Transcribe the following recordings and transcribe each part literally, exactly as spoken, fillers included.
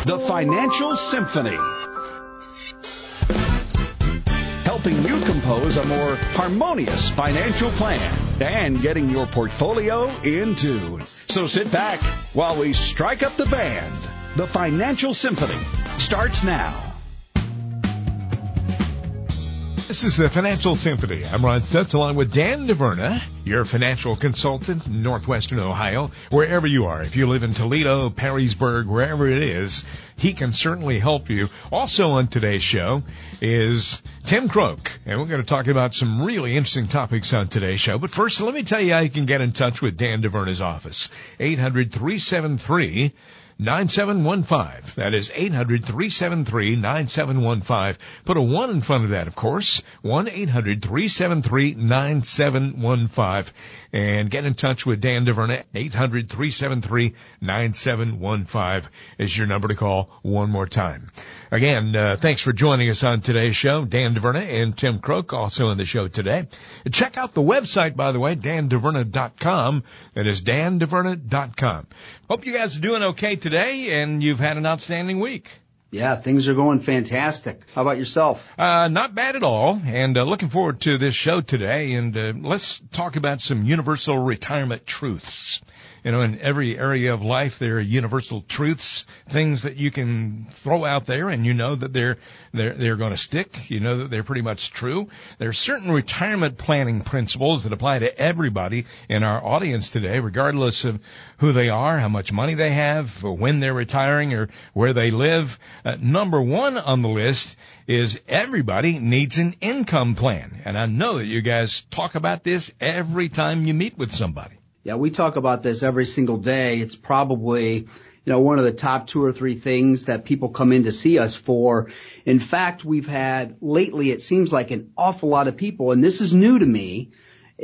The Financial Symphony. Helping you compose a more harmonious financial plan and getting your portfolio in tune. So sit back while we strike up the band. The Financial Symphony starts now. This is the Financial Symphony. I'm Ron Stutz along with Dan DeVerna, your financial consultant in Northwestern Ohio. Wherever you are, if you live in Toledo, Perrysburg, wherever it is, he can certainly help you. Also on today's show is Tim Croak, and we're going to talk about some really interesting topics on today's show. But first, let me tell you how you can get in touch with Dan DeVerna's office. eight hundred, three seven three, nine seven one five. That is eight hundred, three seven three, nine seven one five. Put a one in front of that, of course. one eight hundred, three seven three, nine seven one five. And get in touch with Dan DeVerna. eight hundred, three seven three, nine seven one five is your number to call one more time. Again, uh, thanks for joining us on today's show. Dan DeVerna and Tim Croak also on the show today. Check out the website, by the way, dan deverna dot com. That is dan deverna dot com. Hope you guys are doing okay today and you've had an outstanding week. Yeah, things are going fantastic. How about yourself? Uh, not bad at all. And uh, looking forward to this show today. And uh, let's talk about some universal retirement truths. You know, in every area of life, there are universal truths, things that you can throw out there and you know that they're, they're, they're going to stick. You know that they're pretty much true. There are certain retirement planning principles that apply to everybody in our audience today, regardless of who they are, how much money they have, or when they're retiring, or where they live. Uh, number one on the list is everybody needs an income plan. And I know that you guys talk about this every time you meet with somebody. Yeah, we talk about this every single day. It's probably, you know, one of the top two or three things that people come in to see us for. In fact, we've had lately, it seems like an awful lot of people, and this is new to me,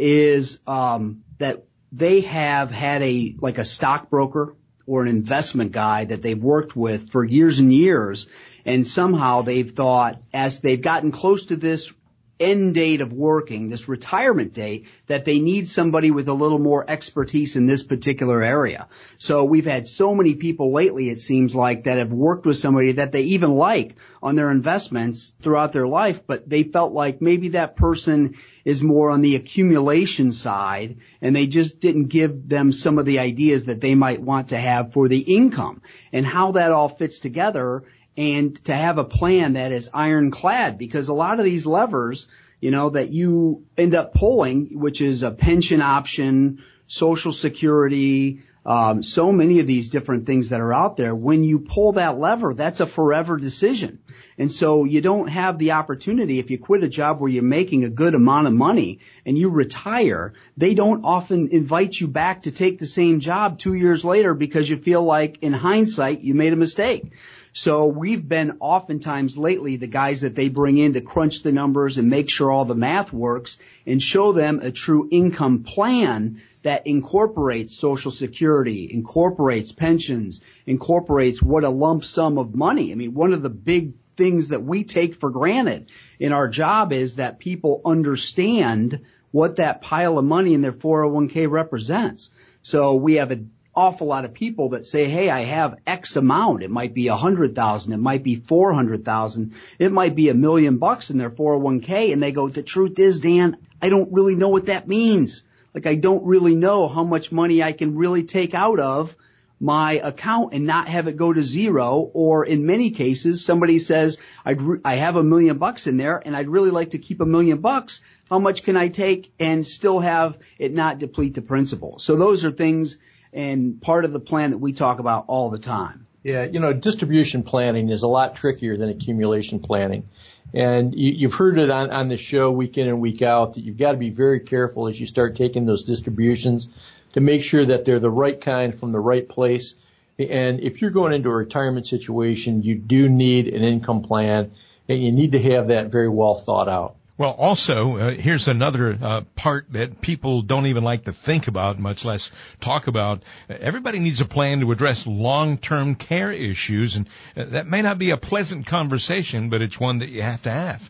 is um that they have had a, like a stockbroker or an investment guy that they've worked with for years and years, and somehow they've thought, as they've gotten close to this end date of working, this retirement date, that they need somebody with a little more expertise in this particular area. So we've had so many people lately, it seems like, that have worked with somebody that they even like on their investments throughout their life, but they felt like maybe that person is more on the accumulation side, and they just didn't give them some of the ideas that they might want to have for the income and how that all fits together, and to have a plan that is ironclad, because a lot of these levers, you know, that you end up pulling, which is a pension option, Social Security, um, so many of these different things that are out there, when you pull that lever, that's a forever decision. And so you don't have the opportunity, if you quit a job where you're making a good amount of money and you retire, they don't often invite you back to take the same job two years later because you feel like, in hindsight, you made a mistake. So we've been oftentimes lately the guys that they bring in to crunch the numbers and make sure all the math works and show them a true income plan that incorporates Social Security, incorporates pensions, incorporates what a lump sum of money. I mean, one of the big things that we take for granted in our job is that people understand what that pile of money in their four oh one k represents. So we have a awful lot of people that say, hey, I have X amount. It might be a hundred thousand. It might be four hundred thousand. It might be a million bucks in their four oh one k. And they go, the truth is, Dan, I don't really know what that means. Like, I don't really know how much money I can really take out of my account and not have it go to zero. Or in many cases, somebody says, I'd re- I have a million bucks in there and I'd really like to keep a million bucks. How much can I take and still have it not deplete the principal? So those are things and part of the plan that we talk about all the time. Yeah, you know, distribution planning is a lot trickier than accumulation planning. And you, you've heard it on, on the show week in and week out that you've got to be very careful as you start taking those distributions to make sure that they're the right kind from the right place. And if you're going into a retirement situation, you do need an income plan, and you need to have that very well thought out. Well, also, uh, here's another uh, part that people don't even like to think about, much less talk about. Everybody needs a plan to address long-term care issues, and uh, that may not be a pleasant conversation, but it's one that you have to have.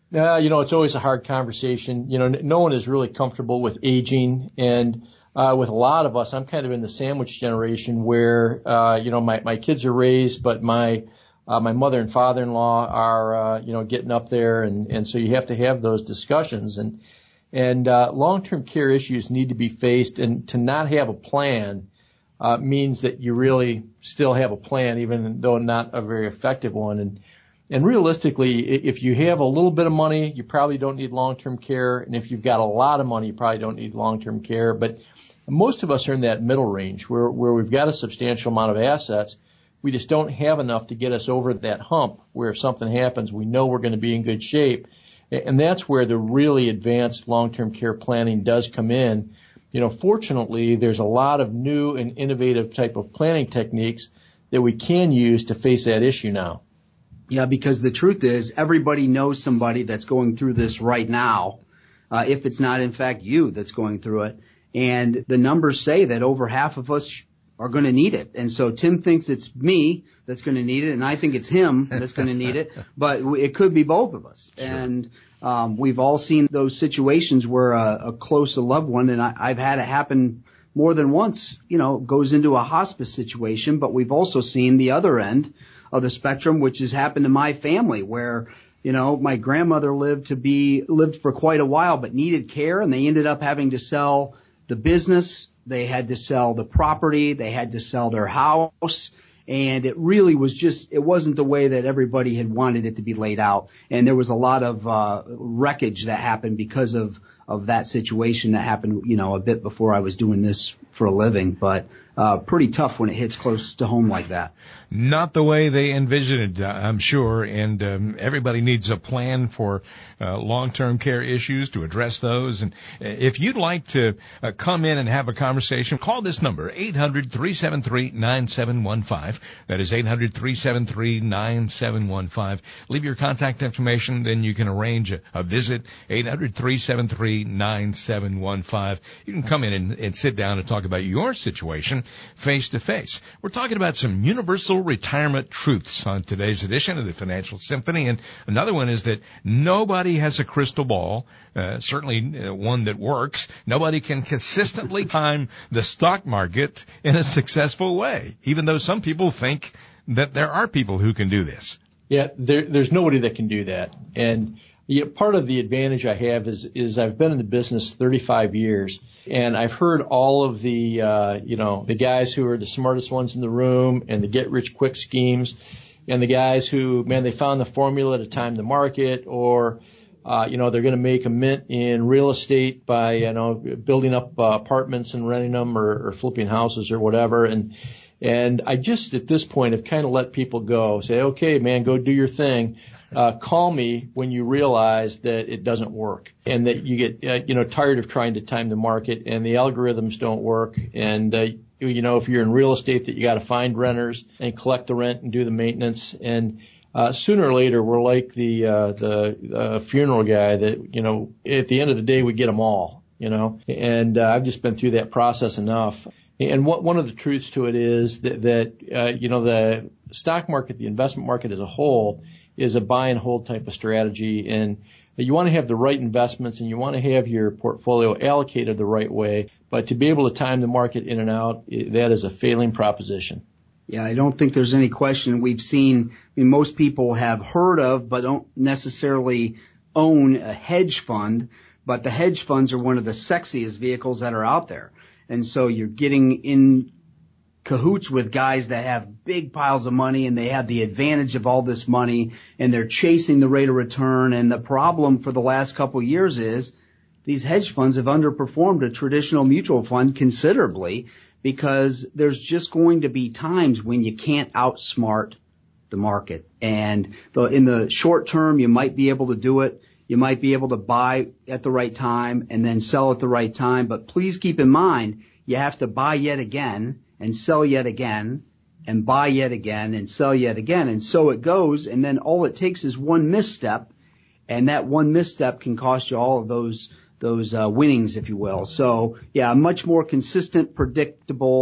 Uh, you know, it's always a hard conversation. You know, no one is really comfortable with aging. And uh, with a lot of us, I'm kind of in the sandwich generation where, uh, you know, my, my kids are raised, but my uh, my mother and father-in-law are, uh, you know, getting up there. And, and so you have to have those discussions. And, and uh, long-term care issues need to be faced. And to not have a plan uh, means that you really still have a plan, even though not a very effective one. And And realistically, if you have a little bit of money, you probably don't need long-term care. And if you've got a lot of money, you probably don't need long-term care. But most of us are in that middle range where, where we've got a substantial amount of assets. We just don't have enough to get us over that hump where if something happens, we know we're going to be in good shape. And that's where the really advanced long-term care planning does come in. You know, fortunately, there's a lot of new and innovative type of planning techniques that we can use to face that issue now. Yeah, because the truth is everybody knows somebody that's going through this right now, uh, if it's not, in fact, you that's going through it. And the numbers say that over half of us are going to need it. And so Tim thinks it's me that's going to need it, and I think it's him that's going to need it. But it could be both of us. Sure. And um, we've all seen those situations where a, a close a loved one, and I, I've had it happen more than once, you know, goes into a hospice situation. But we've also seen the other end of the spectrum, which has happened to my family, where, you know, my grandmother lived to be lived for quite a while, but needed care, and they ended up having to sell the business, they had to sell the property, they had to sell their house, and it really was just it wasn't the way that everybody had wanted it to be laid out, and there was a lot of uh, wreckage that happened because of of that situation that happened, you know, a bit before I was doing this for a living, but uh, pretty tough when it hits close to home like that. Not the way they envisioned it, I'm sure, and um, everybody needs a plan for uh, long-term care issues to address those. And if you'd like to uh, come in and have a conversation, call this number, eight hundred, three seven three, nine seven one five. That is eight hundred, three seven three, nine seven one five. Leave your contact information, then you can arrange a, a visit, eight hundred, three seven three, nine seven one five. You can come in and, and sit down and talk about your situation face to face. We're talking about some universal retirement truths on today's edition of the Financial Symphony, and another one is that nobody has a crystal ball, uh, certainly uh, one that works. Nobody can consistently time the stock market in a successful way, even though some people think that there are people who can do this. Yeah, there, there's nobody that can do that. And you know, part of the advantage I have is is I've been in the business thirty-five years, and I've heard all of the uh, you know the guys who are the smartest ones in the room and the get rich quick schemes, and the guys who, man, they found the formula to time the market, or uh, you know they're going to make a mint in real estate by you know building up uh, apartments and renting them, or, or flipping houses or whatever, and and I just at this point have kind of let people go, say, okay, man, go do your thing. Uh, call me when you realize that it doesn't work and that you get, uh, you know, tired of trying to time the market and the algorithms don't work. And, uh, you know, if you're in real estate, that you got to find renters and collect the rent and do the maintenance. And, uh, sooner or later, we're like the, uh, the, uh, funeral guy that, you know, at the end of the day, we get them all, you know, and, uh, I've just been through that process enough. And what, one of the truths to it is that, that, uh, you know, the stock market, the investment market as a whole, is a buy and hold type of strategy, and you want to have the right investments and you want to have your portfolio allocated the right way, but to be able to time the market in and out, that is a failing proposition. Yeah, I don't think there's any question. We've seen, I mean, most people have heard of but don't necessarily own a hedge fund, but the hedge funds are one of the sexiest vehicles that are out there. And so you're getting in cahoots with guys that have big piles of money and they have the advantage of all this money and they're chasing the rate of return. And the problem for the last couple of years is these hedge funds have underperformed a traditional mutual fund considerably because there's just going to be times when you can't outsmart the market. And the, in the short term, you might be able to do it. You might be able to buy at the right time and then sell at the right time. But please keep in mind, you have to buy yet again and sell yet again, and buy yet again, and sell yet again. And so it goes, and then all it takes is one misstep, and that one misstep can cost you all of those those uh, winnings, if you will. So, yeah, a much more consistent, predictable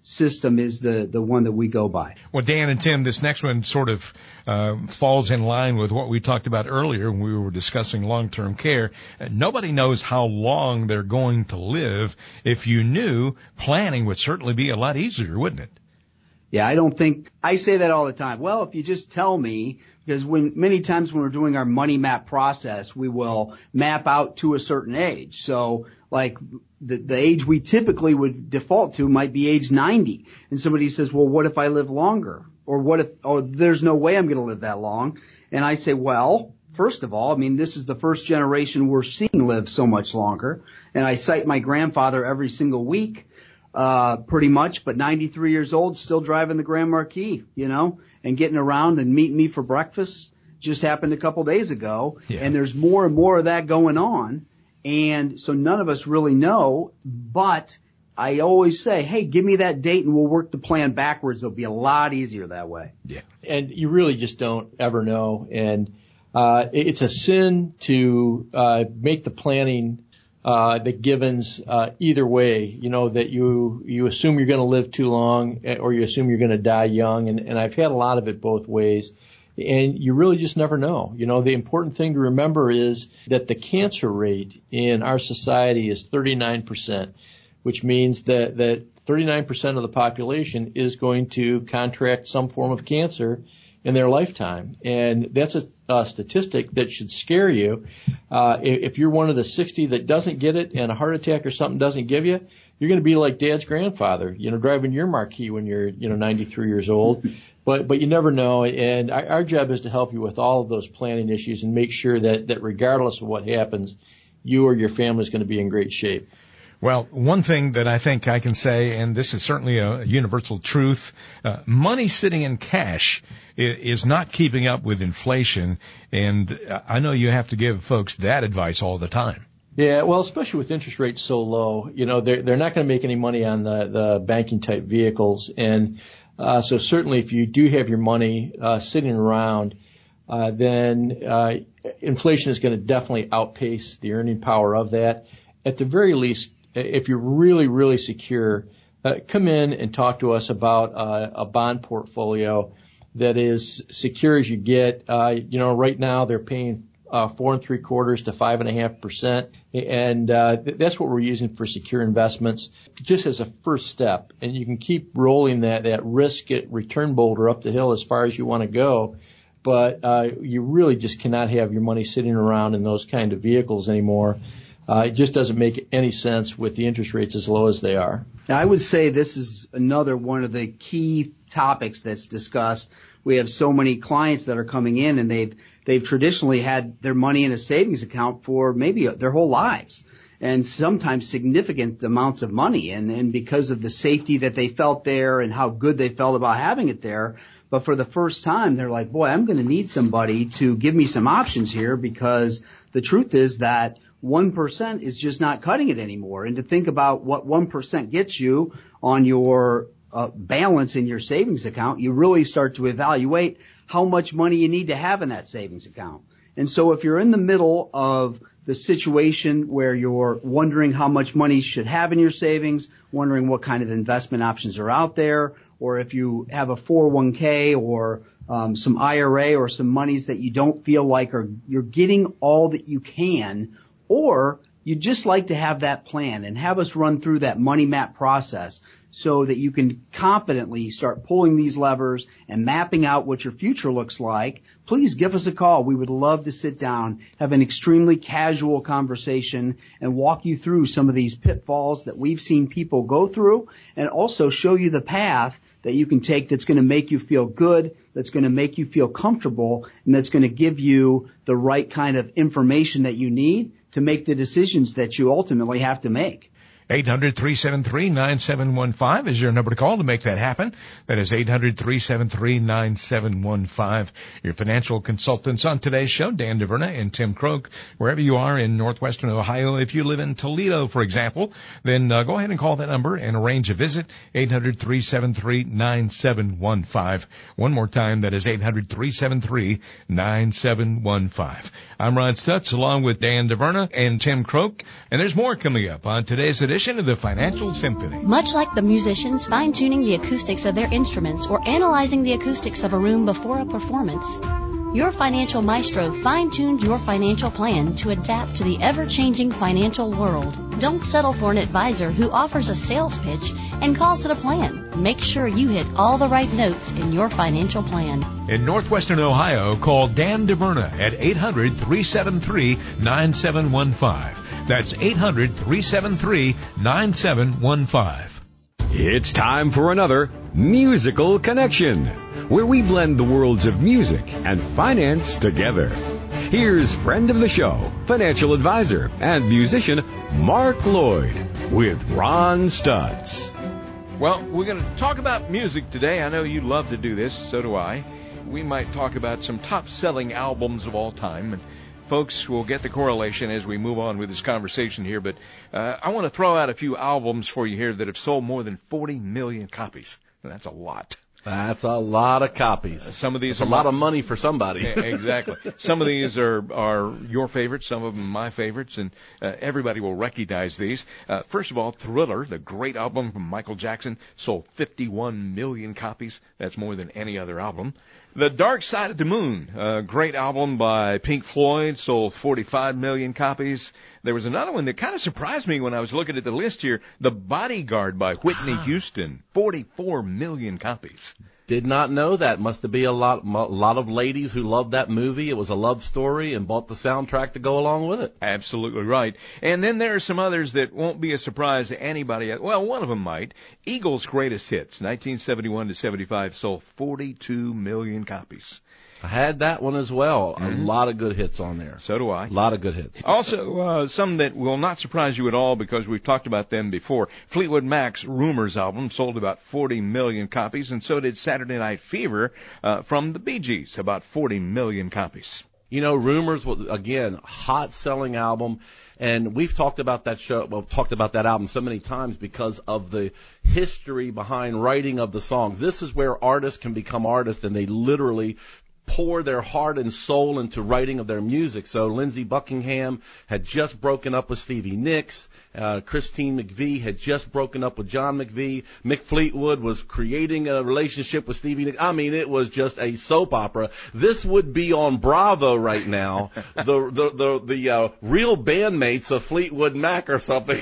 system is the, the one that we go by. Well, Dan and Tim, this next one sort of uh, falls in line with what we talked about earlier when we were discussing long-term care. Uh, nobody knows how long they're going to live. If you knew, planning would certainly be a lot easier, wouldn't it? Yeah, I don't think – I say that all the time. Well, if you just tell me – because when many times when we're doing our money map process, we will map out to a certain age. So like the, the age we typically would default to might be age ninety. And somebody says, well, what if I live longer? Or what if – oh, there's no way I'm going to live that long. And I say, well, first of all, I mean, this is the first generation we're seeing live so much longer. And I cite my grandfather every single week. Uh, pretty much, but ninety-three years old, still driving the Grand Marquis, you know, and getting around and meeting me for breakfast. Just happened a couple days ago. Yeah. And there's more and more of that going on. And so none of us really know, but I always say, hey, give me that date and we'll work the plan backwards. It'll be a lot easier that way. Yeah. And you really just don't ever know. And, uh, it's a sin to, uh, make the planning Uh, the givens, uh, either way, you know, that you, you assume you're going to live too long or you assume you're going to die young. And, and I've had a lot of it both ways. And you really just never know. You know, the important thing to remember is that the cancer rate in our society is thirty-nine percent, which means that, that thirty-nine percent of the population is going to contract some form of cancer in their lifetime. And that's a, a statistic that should scare you. Uh, if you're one of the sixty that doesn't get it and a heart attack or something doesn't give you, you're going to be like Dad's grandfather, you know, driving your Marquis when you're, you know, ninety-three years old. But, but you never know. And our, our job is to help you with all of those planning issues and make sure that, that regardless of what happens, you or your family is going to be in great shape. Well, one thing that I think I can say, and this is certainly a universal truth, uh, money sitting in cash is not keeping up with inflation, and I know you have to give folks that advice all the time. Yeah, well, especially with interest rates so low, you know, they're, they're not going to make any money on the, the banking type vehicles. And, uh, so certainly if you do have your money, uh, sitting around, uh, then, uh, inflation is going to definitely outpace the earning power of that. At the very least, if you're really, really secure, uh, come in and talk to us about uh, a bond portfolio that is secure as you get. Uh, you know, right now they're paying uh, four and three quarters to five and a half percent, and uh, th- that's what we're using for secure investments, just as a first step. And you can keep rolling that that risk return boulder up the hill as far as you want to go. But uh, you really just cannot have your money sitting around in those kind of vehicles anymore. Uh, it just doesn't make any sense with the interest rates as low as they are. I would say this is another one of the key topics that's discussed. We have so many clients that are coming in and they've, they've traditionally had their money in a savings account for maybe their whole lives and sometimes significant amounts of money. And, and because of the safety that they felt there and how good they felt about having it there. But for the first time, they're like, boy, I'm going to need somebody to give me some options here because the truth is that one percent is just not cutting it anymore. And to think about what one percent gets you on your uh, balance in your savings account, you really start to evaluate how much money you need to have in that savings account. And so if you're in the middle of the situation where you're wondering how much money you should have in your savings, wondering what kind of investment options are out there, or if you have a four oh one k or um, some I R A or some monies that you don't feel like are you're getting all that you can, or you'd just like to have that plan and have us run through that money map process so that you can confidently start pulling these levers and mapping out what your future looks like, please give us a call. We would love to sit down, have an extremely casual conversation, and walk you through some of these pitfalls that we've seen people go through, and also show you the path that you can take that's going to make you feel good, that's going to make you feel comfortable, and that's going to give you the right kind of information that you need to make the decisions that you ultimately have to make. eight hundred, three seven three, nine seven one five is your number to call to make that happen. That is eight hundred, three seven three, nine seven one five. Your financial consultants on today's show, Dan DeVerna and Tim Croak, wherever you are in northwestern Ohio. If you live in Toledo, for example, then uh, go ahead and call that number and arrange a visit, eight hundred, three seven three, nine seven one five. One more time, that is eight hundred, three seven three, nine seven one five. I'm Ron Stutz along with Dan DeVerna and Tim Croak, and there's more coming up on today's edition edition of the Financial Symphony. Much like the musicians fine-tuning the acoustics of their instruments or analyzing the acoustics of a room before a performance, your financial maestro fine-tuned your financial plan to adapt to the ever-changing financial world. Don't settle for an advisor who offers a sales pitch and calls it a plan. Make sure you hit all the right notes in your financial plan. In Northwestern Ohio, call Dan DeVerna at eight hundred, three seven three, nine seven one five. That's eight hundred, three seven three, nine seven one five. It's time for another Musical Connection, where we blend the worlds of music and finance together. Here's friend of the show, financial advisor and musician Mark Lloyd with Ron Stutz. Well, we're going to talk about music today. I know you love to do this, so do I. We might talk about some top-selling albums of all time, and folks will get the correlation as we move on with this conversation here, but uh, I want to throw out a few albums for you here that have sold more than forty million copies. And that's a lot. That's a lot of copies. Uh, some of these That's are a lot of money for somebody. Yeah, exactly. Some of these are, are your favorites, some of them my favorites, and uh, everybody will recognize these. Uh, first of all, Thriller, the great album from Michael Jackson, sold fifty-one million copies. That's more than any other album. The Dark Side of the Moon, a great album by Pink Floyd, sold forty-five million copies. There was another one that kind of surprised me when I was looking at the list here, The Bodyguard by Whitney Houston, forty-four million copies. Did not know that. Must be a lot, a lot of ladies who loved that movie. It was a love story and bought the soundtrack to go along with it. Absolutely right. And then there are some others that won't be a surprise to anybody. Well, one of them might. Eagles' Greatest Hits, nineteen seventy-one to seventy-five, sold forty-two million copies. I had that one as well. Mm-hmm. A lot of good hits on there. So do I. A lot of good hits. Also, uh, some that will not surprise you at all because we've talked about them before. Fleetwood Mac's Rumors album sold about forty million copies, and so did Saturday Night Fever uh, from the Bee Gees, about forty million copies. You know, Rumors was, again, hot-selling album. And we've talked about that show, well, talked about that album so many times because of the history behind writing of the songs. This is where artists can become artists, and they literally pour their heart and soul into writing of their music. So Lindsey Buckingham had just broken up with Stevie Nicks. Uh, Christine McVie had just broken up with John McVie. Mick Fleetwood was creating a relationship with Stevie Nicks. I mean, it was just a soap opera. This would be on Bravo right now. the the the, the uh, real bandmates of Fleetwood Mac or something.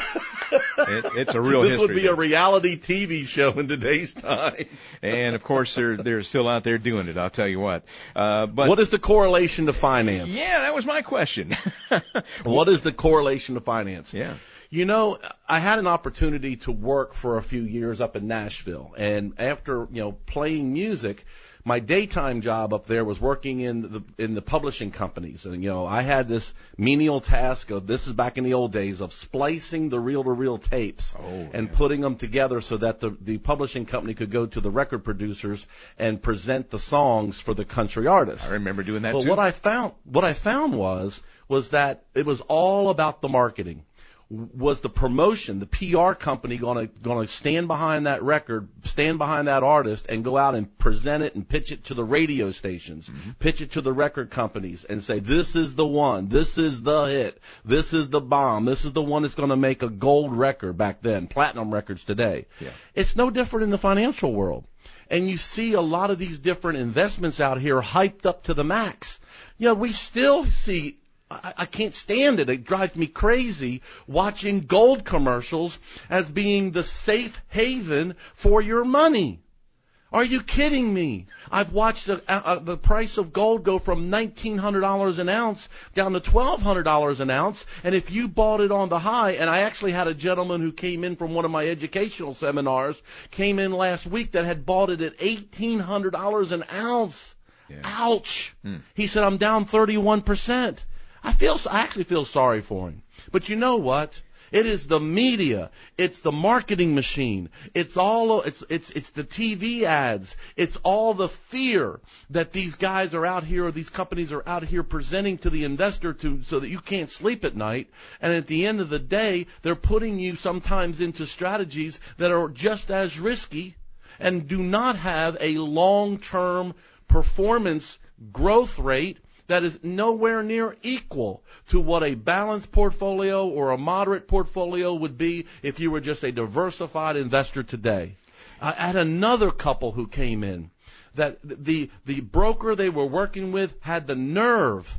It, it's a real This history would be there. a reality T V show in today's time. And, of course, they're, they're still out there doing it, I'll tell you what. Uh, but What is the correlation to finance? Yeah, that was my question. What is the correlation to finance? Yeah. You know, I had an opportunity to work for a few years up in Nashville, and after, you know, playing music, my daytime job up there was working in the in the publishing companies. And, you know, I had this menial task of, this is back in the old days, of splicing the reel-to-reel tapes oh, and yeah. putting them together so that the, the publishing company could go to the record producers and present the songs for the country artists. I remember doing that, But too. what I found, what I found was, was that it was all about the marketing. Was the promotion, the P R company going to going to stand behind that record, stand behind that artist, and go out and present it and pitch it to the radio stations, mm-hmm. pitch it to the record companies, and say, this is the one, this is the hit, this is the bomb, this is the one that's going to make a gold record back then, platinum records today. Yeah. It's no different in the financial world. And you see a lot of these different investments out here hyped up to the max. You know, we still see, I, I can't stand it. It drives me crazy watching gold commercials as being the safe haven for your money. Are you kidding me? I've watched a, a, the price of gold go from nineteen hundred dollars an ounce down to twelve hundred dollars an ounce. And if you bought it on the high, and I actually had a gentleman who came in from one of my educational seminars, came in last week that had bought it at eighteen hundred dollars an ounce. Yeah. Ouch. Hmm. He said, I'm down thirty-one percent. I feel, I actually feel sorry for him. But you know what? It is the media. It's the marketing machine. It's all, it's, it's, it's the T V ads. It's all the fear that these guys are out here, or these companies are out here presenting to the investor to, so that you can't sleep at night. And at the end of the day, they're putting you sometimes into strategies that are just as risky and do not have a long-term performance growth rate that is nowhere near equal to what a balanced portfolio or a moderate portfolio would be if you were just a diversified investor today. I had another couple who came in that the the broker they were working with had the nerve,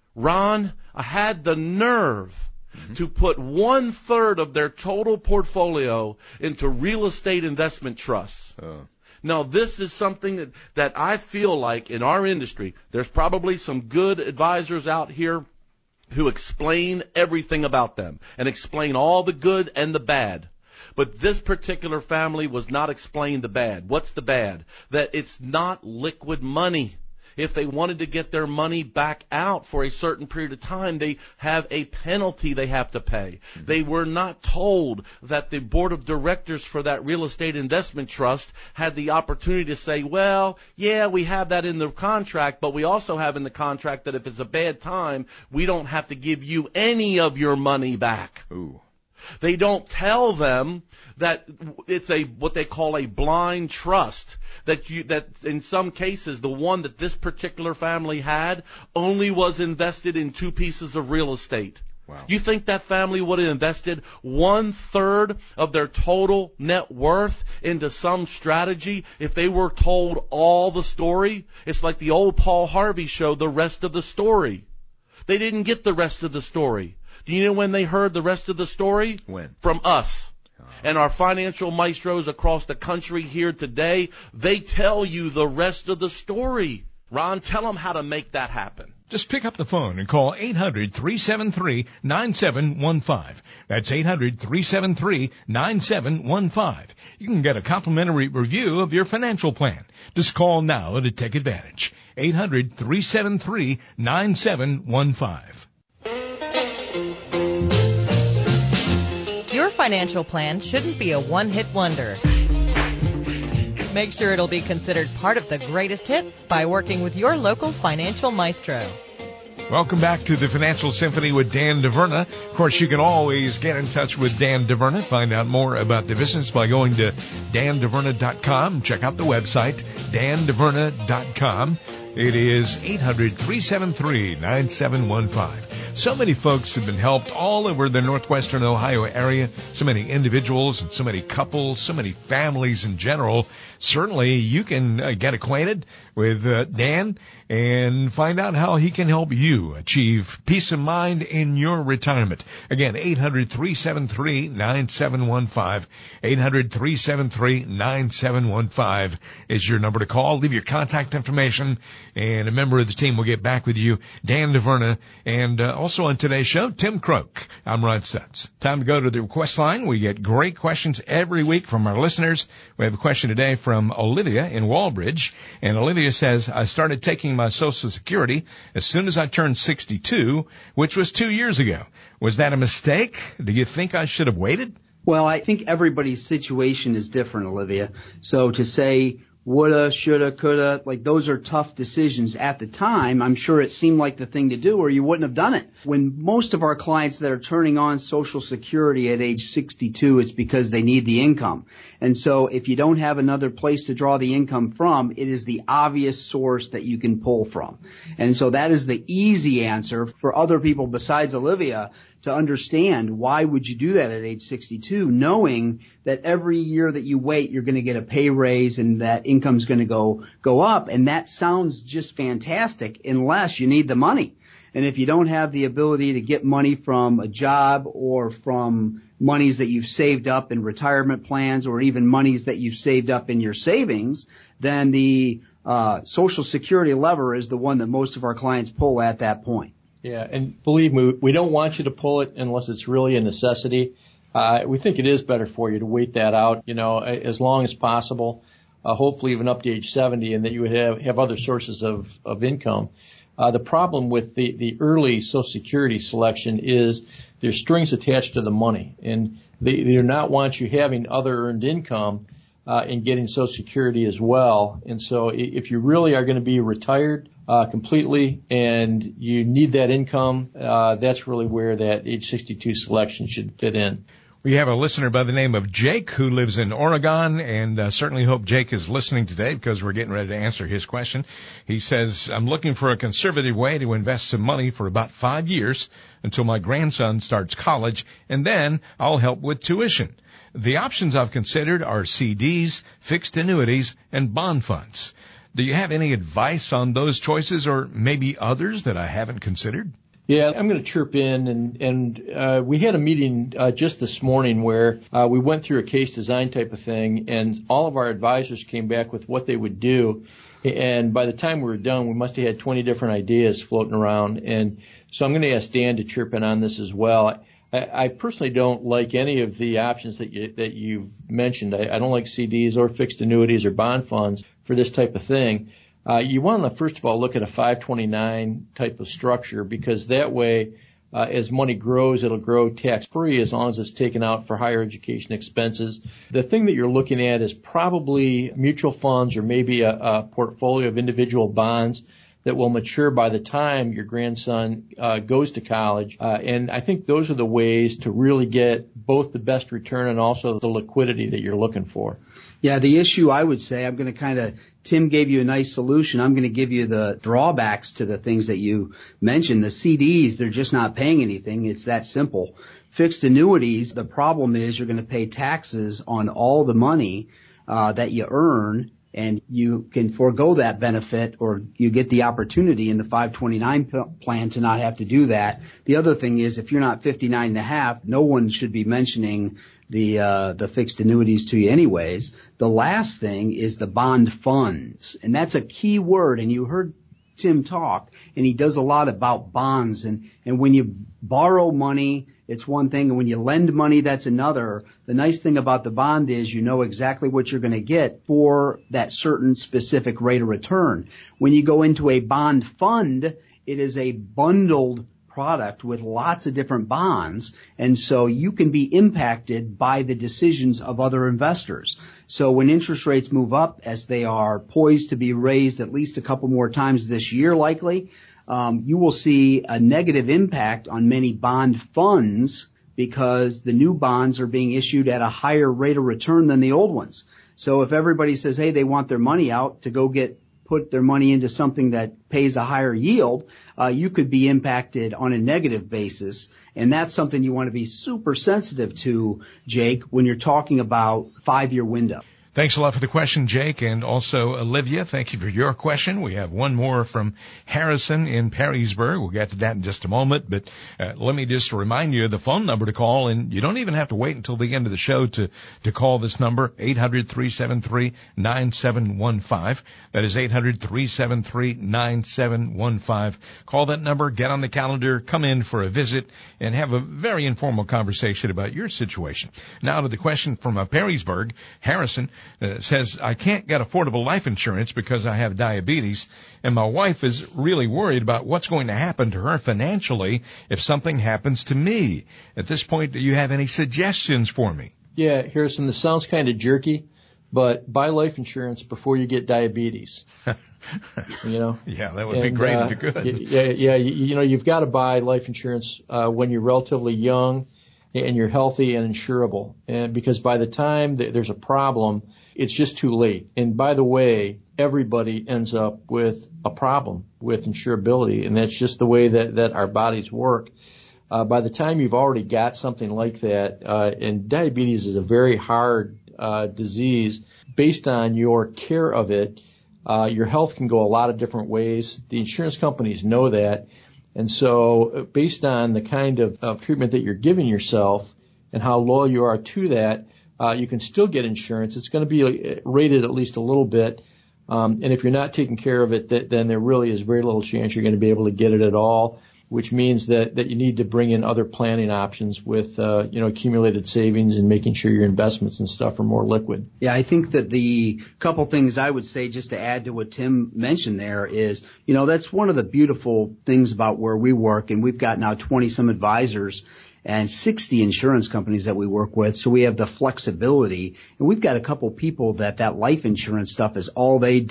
Ron, I had the nerve mm-hmm. to put one third of their total portfolio into real estate investment trusts. Oh. Now, this is something that, that I feel like in our industry, there's probably some good advisors out here who explain everything about them and explain all the good and the bad. But this particular family was not explained the bad. What's the bad? That it's not liquid money. If they wanted to get their money back out for a certain period of time, they have a penalty they have to pay. Mm-hmm. They were not told that the board of directors for that real estate investment trust had the opportunity to say, well, yeah, we have that in the contract, but we also have in the contract that if it's a bad time, we don't have to give you any of your money back. Ooh. They don't tell them that it's a what they call a blind trust. That you that in some cases the one that this particular family had only was invested in two pieces of real estate. Wow. You think that family would have invested one third of their total net worth into some strategy if they were told all the story? It's like the old Paul Harvey show, The Rest of the Story. They didn't get the rest of the story. Do you know when they heard the rest of the story? When? From us. Oh. And our financial maestros across the country here today, they tell you the rest of the story. Ron, tell them how to make that happen. Just pick up the phone and call eight hundred, three seven three, nine seven one five. That's eight hundred, three seven three, nine seven one five. You can get a complimentary review of your financial plan. Just call now to take advantage. eight hundred, three seven three, nine seven one five. Your financial plan shouldn't be a one-hit wonder. Make sure it'll be considered part of the greatest hits by working with your local financial maestro. Welcome back to the Financial Symphony with Dan DeVerna. Of course, you can always get in touch with Dan DeVerna. Find out more about the business by going to dan deverna dot com. Check out the website, dan deverna dot com. It is eight hundred, three seven three, nine seven one five. So many folks have been helped all over the northwestern Ohio area. So many individuals and so many couples, so many families in general. Certainly, you can uh, get acquainted with uh, Dan and find out how he can help you achieve peace of mind in your retirement. Again, eight hundred, three seven three, nine seven one five. eight hundred, three seven three, nine seven one five is your number to call. Leave your contact information, and a member of the team will get back with you. Dan DeVerna, and uh, also on today's show, Tim Croak. I'm Rod Stutz. Time to go to the request line. We get great questions every week from our listeners. We have a question today from Olivia in Walbridge, and Olivia says, I started taking my Social Security as soon as I turned sixty-two, which was two years ago. Was that a mistake? Do you think I should have waited? Well, I think everybody's situation is different, Olivia. So to say woulda, shoulda, coulda, like those are tough decisions at the time. I'm sure it seemed like the thing to do or you wouldn't have done it. When most of our clients that are turning on Social Security at age sixty-two, it's because they need the income. And so if you don't have another place to draw the income from, it is the obvious source that you can pull from. And so that is the easy answer for other people besides Olivia to understand why would you do that at age sixty-two, knowing that every year that you wait, you're going to get a pay raise and that income's going to go go up. And that sounds just fantastic unless you need the money. And if you don't have the ability to get money from a job or from monies that you've saved up in retirement plans or even monies that you've saved up in your savings, then the uh Social Security lever is the one that most of our clients pull at that point. Yeah, and believe me, we don't want you to pull it unless it's really a necessity. Uh, we think it is better for you to wait that out, you know, as long as possible, uh, hopefully even up to age seventy, and that you would have, have other sources of, of income. Uh, the problem with the, the early Social Security selection is there's strings attached to the money, and they, they do not want you having other earned income uh, and getting Social Security as well. And so if you really are going to be retired Uh, completely, and you need that income, uh, that's really where that age sixty-two selection should fit in. We have a listener by the name of Jake who lives in Oregon, and uh, certainly hope Jake is listening today because we're getting ready to answer his question. He says, I'm looking for a conservative way to invest some money for about five years until my grandson starts college, and then I'll help with tuition. The options I've considered are C Ds, fixed annuities, and bond funds. Do you have any advice on those choices or maybe others that I haven't considered? Yeah, I'm going to chirp in, and, and uh, we had a meeting uh, just this morning where uh, we went through a case design type of thing, and all of our advisors came back with what they would do. And by the time we were done, we must have had twenty different ideas floating around. And so I'm going to ask Dan to chirp in on this as well. I, I personally don't like any of the options that you that you've mentioned. I, I don't like C Ds or fixed annuities or bond funds for this type of thing. Uh, you want to, first of all, look at a five twenty-nine type of structure, because that way, uh, as money grows, it'll grow tax-free as long as it's taken out for higher education expenses. The thing that you're looking at is probably mutual funds or maybe a, a portfolio of individual bonds that will mature by the time your grandson uh, goes to college. Uh, and I think those are the ways to really get both the best return and also the liquidity that you're looking for. Yeah, the issue I would say, I'm going to kind of, Tim gave you a nice solution. I'm going to give you the drawbacks to the things that you mentioned. The C Ds, they're just not paying anything. It's that simple. Fixed annuities, the problem is you're going to pay taxes on all the money uh, that you earn, and you can forego that benefit, or you get the opportunity in the five twenty-nine p- plan to not have to do that. The other thing is, if you're not fifty-nine and a half, no one should be mentioning the uh the fixed annuities to you anyways. The last thing is the bond funds, and that's a key word, and you heard Tim talk, and he does a lot about bonds, and and when you borrow money, it's one thing, and when you lend money, that's another. The nice thing about the bond is you know exactly what you're going to get for that certain specific rate of return. When you go into a bond fund, it is a bundled product with lots of different bonds, and so you can be impacted by the decisions of other investors. So when interest rates move up, as they are poised to be raised at least a couple more times this year likely, um, you will see a negative impact on many bond funds because the new bonds are being issued at a higher rate of return than the old ones. So if everybody says, hey, they want their money out to go get put their money into something that pays a higher yield, uh, you could be impacted on a negative basis. And that's something you want to be super sensitive to, Jake, when you're talking about five-year window. Thanks a lot for the question, Jake, and also Olivia. Thank you for your question. We have one more from Harrison in Perrysburg. We'll get to that in just a moment, but uh, let me just remind you of the phone number to call, and you don't even have to wait until the end of the show to to call this number, eight hundred, three seven three, nine seven one five. That is eight hundred, three seven three, nine seven one five. Call that number, get on the calendar, come in for a visit, and have a very informal conversation about your situation. Now to the question from uh, Perrysburg. Harrison Uh, says, I can't get affordable life insurance because I have diabetes, and my wife is really worried about what's going to happen to her financially if something happens to me. At this point, do you have any suggestions for me? Yeah, Harrison, this sounds kind of jerky, but buy life insurance before you get diabetes. You know? Yeah, that would and, be great uh, if you could. Yeah, yeah, you, you know, you've got to buy life insurance uh, when you're relatively young and you're healthy and insurable. And because by the time th- there's a problem, it's just too late. And by the way, everybody ends up with a problem with insurability, and that's just the way that, that our bodies work. Uh, by the time you've already got something like that, uh, and diabetes is a very hard uh, disease, based on your care of it, uh, your health can go a lot of different ways. The insurance companies know that. And so based on the kind of, of treatment that you're giving yourself and how loyal you are to that, uh, you can still get insurance. It's going to be rated at least a little bit. Um, and if you're not taking care of it, th- then there really is very little chance you're going to be able to get it at all, which means that, that you need to bring in other planning options with, uh, you know, accumulated savings and making sure your investments and stuff are more liquid. Yeah, I think that the couple things I would say just to add to what Tim mentioned there is, you know, that's one of the beautiful things about where we work, and we've got now twenty some advisors and sixty insurance companies that we work with. So we have the flexibility, and we've got a couple people that that life insurance stuff is all they do.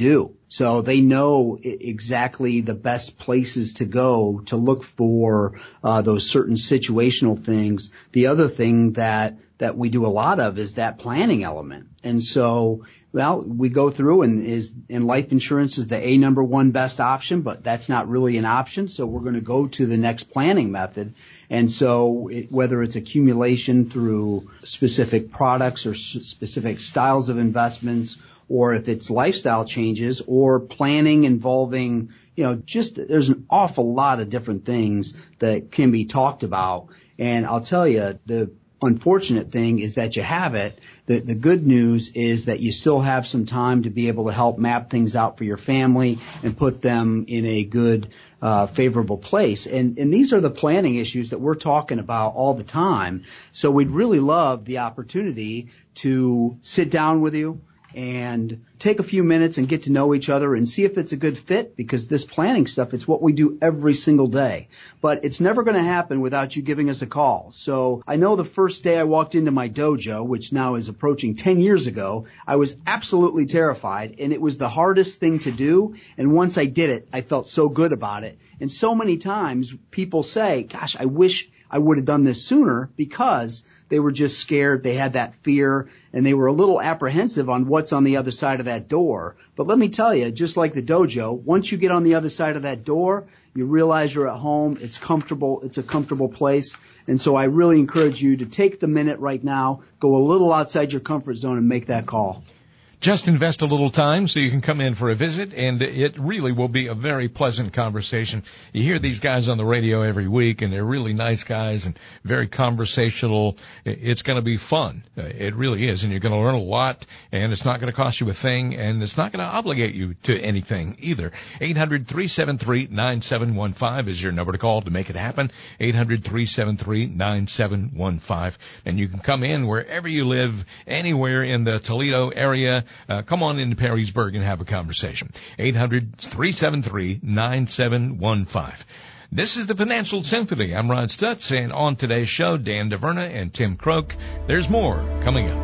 So they know exactly the best places to go to look for uh, those certain situational things. The other thing that that we do a lot of is that planning element. And so, well, we go through and is and life insurance is the A number one best option, but that's not really an option. So we're going to go to the next planning method. And so it, whether it's accumulation through specific products or s- specific styles of investments, or if it's lifestyle changes or planning involving, you know, just there's an awful lot of different things that can be talked about. And I'll tell you, the unfortunate thing is that you have it. The, the good news is that you still have some time to be able to help map things out for your family and put them in a good, uh, favorable place. And, and these are the planning issues that we're talking about all the time. So we'd really love the opportunity to sit down with you and take a few minutes and get to know each other and see if it's a good fit, because this planning stuff, it's what we do every single day. But it's never going to happen without you giving us a call. So I know the first day I walked into my dojo, which now is approaching ten years ago, I was absolutely terrified, and it was the hardest thing to do. And once I did it, I felt so good about it. And so many times people say, gosh, I wish I would have done this sooner, because they were just scared. They had that fear, and they were a little apprehensive on what's on the other side of that door. But let me tell you, just like the dojo, once you get on the other side of that door, you realize you're at home. It's comfortable. It's a comfortable place. And so I really encourage you to take the minute right now, go a little outside your comfort zone, and make that call. Just invest a little time so you can come in for a visit, and it really will be a very pleasant conversation. You hear these guys on the radio every week, and they're really nice guys and very conversational. It's going to be fun. It really is, and you're going to learn a lot, and it's not going to cost you a thing, and it's not going to obligate you to anything either. eight hundred, three seven three, nine seven one five is your number to call to make it happen. eight hundred, three seven three, nine seven one five. And you can come in wherever you live, anywhere in the Toledo area. Uh, come on into Perrysburg and have a conversation. eight hundred, three seven three, nine seven one five. This is the Financial Symphony. I'm Ron Stutz, and on today's show, Dan DeVerna and Tim Croak. There's more coming up.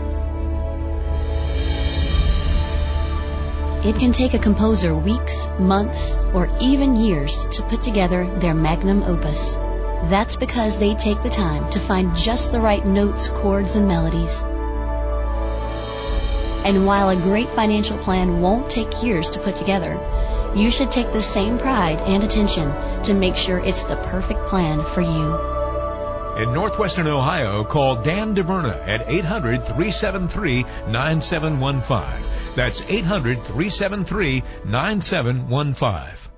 It can take a composer weeks, months, or even years to put together their magnum opus. That's because they take the time to find just the right notes, chords, and melodies. And while a great financial plan won't take years to put together, you should take the same pride and attention to make sure it's the perfect plan for you. In Northwestern Ohio, call Dan DeVerna at eight hundred, three seven three, nine seven one five. That's eight hundred, three seven three, nine seven one five.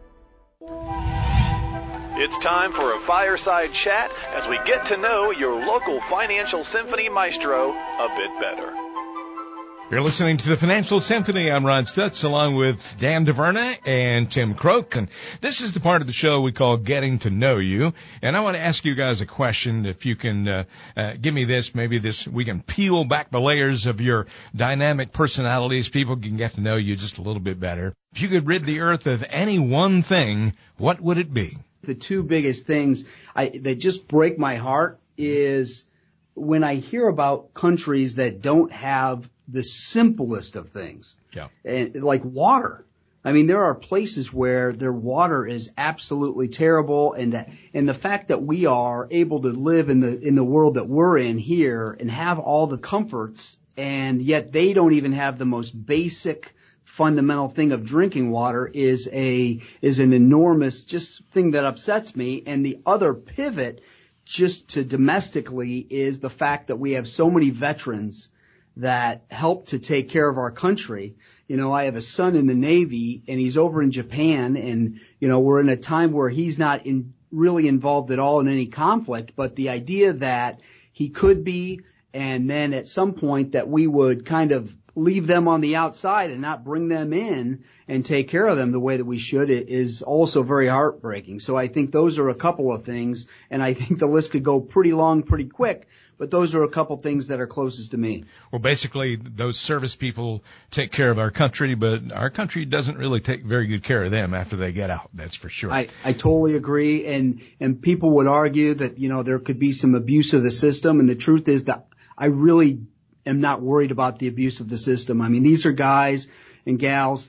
It's time for a fireside chat as we get to know your local Financial Symphony maestro a bit better. You're listening to the Financial Symphony. I'm Ron Stutz, along with Dan DeVerna and Tim Croak. And this is the part of the show we call Getting to Know You. And I want to ask you guys a question. If you can uh, uh, give me this, maybe this, we can peel back the layers of your dynamic personalities. People can get to know you just a little bit better. If you could rid the earth of any one thing, what would it be? The two biggest things I, that just break my heart is when I hear about countries that don't have the simplest of things, yeah, and, like water. I mean, there are places where their water is absolutely terrible, and and the fact that we are able to live in the in the world that we're in here and have all the comforts, and yet they don't even have the most basic fundamental thing of drinking water is a is an enormous just thing that upsets me. And the other pivot just to domestically is the fact that we have so many veterans that help to take care of our country. You know, I have a son in the Navy, and he's over in Japan, and, you know, we're in a time where he's not in really involved at all in any conflict, but the idea that he could be, and then at some point that we would kind of leave them on the outside and not bring them in and take care of them the way that we should, it is also very heartbreaking. So I think those are a couple of things, and I think the list could go pretty long pretty quick, but those are a couple things that are closest to me. Well, basically, those service people take care of our country, but our country doesn't really take very good care of them after they get out. That's for sure. I, I totally agree. And, and people would argue that, you know, there could be some abuse of the system. And the truth is that I really am not worried about the abuse of the system. I mean, these are guys and gals that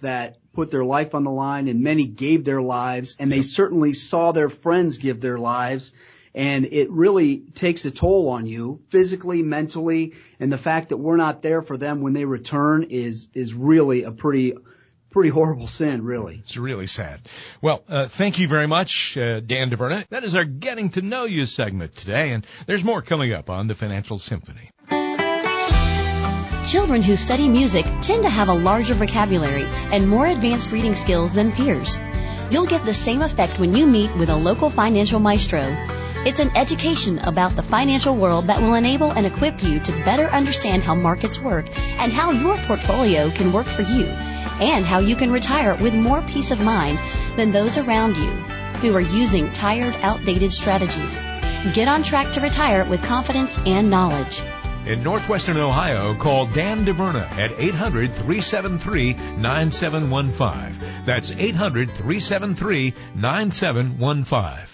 put their life on the line, and many gave their lives, and they certainly saw their friends give their lives. And it really takes a toll on you physically, mentally, and the fact that we're not there for them when they return is is really a pretty pretty horrible sin, really. It's really sad. Well, uh, thank you very much, uh, Dan DeVerna. That is our Getting to Know You segment today, and there's more coming up on the Financial Symphony. Children who study music tend to have a larger vocabulary and more advanced reading skills than peers. You'll get the same effect when you meet with a local financial maestro. It's an education about the financial world that will enable and equip you to better understand how markets work and how your portfolio can work for you, and how you can retire with more peace of mind than those around you who are using tired, outdated strategies. Get on track to retire with confidence and knowledge. In Northwestern Ohio, call Dan DeVerna at eight hundred, three seven three, nine seven one five. That's eight hundred, three seven three, nine seven one five.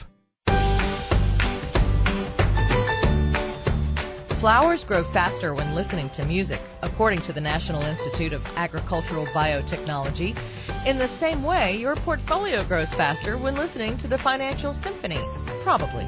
Flowers grow faster when listening to music, according to the National Institute of Agricultural Biotechnology. In the same way, your portfolio grows faster when listening to the Financial Symphony. Probably.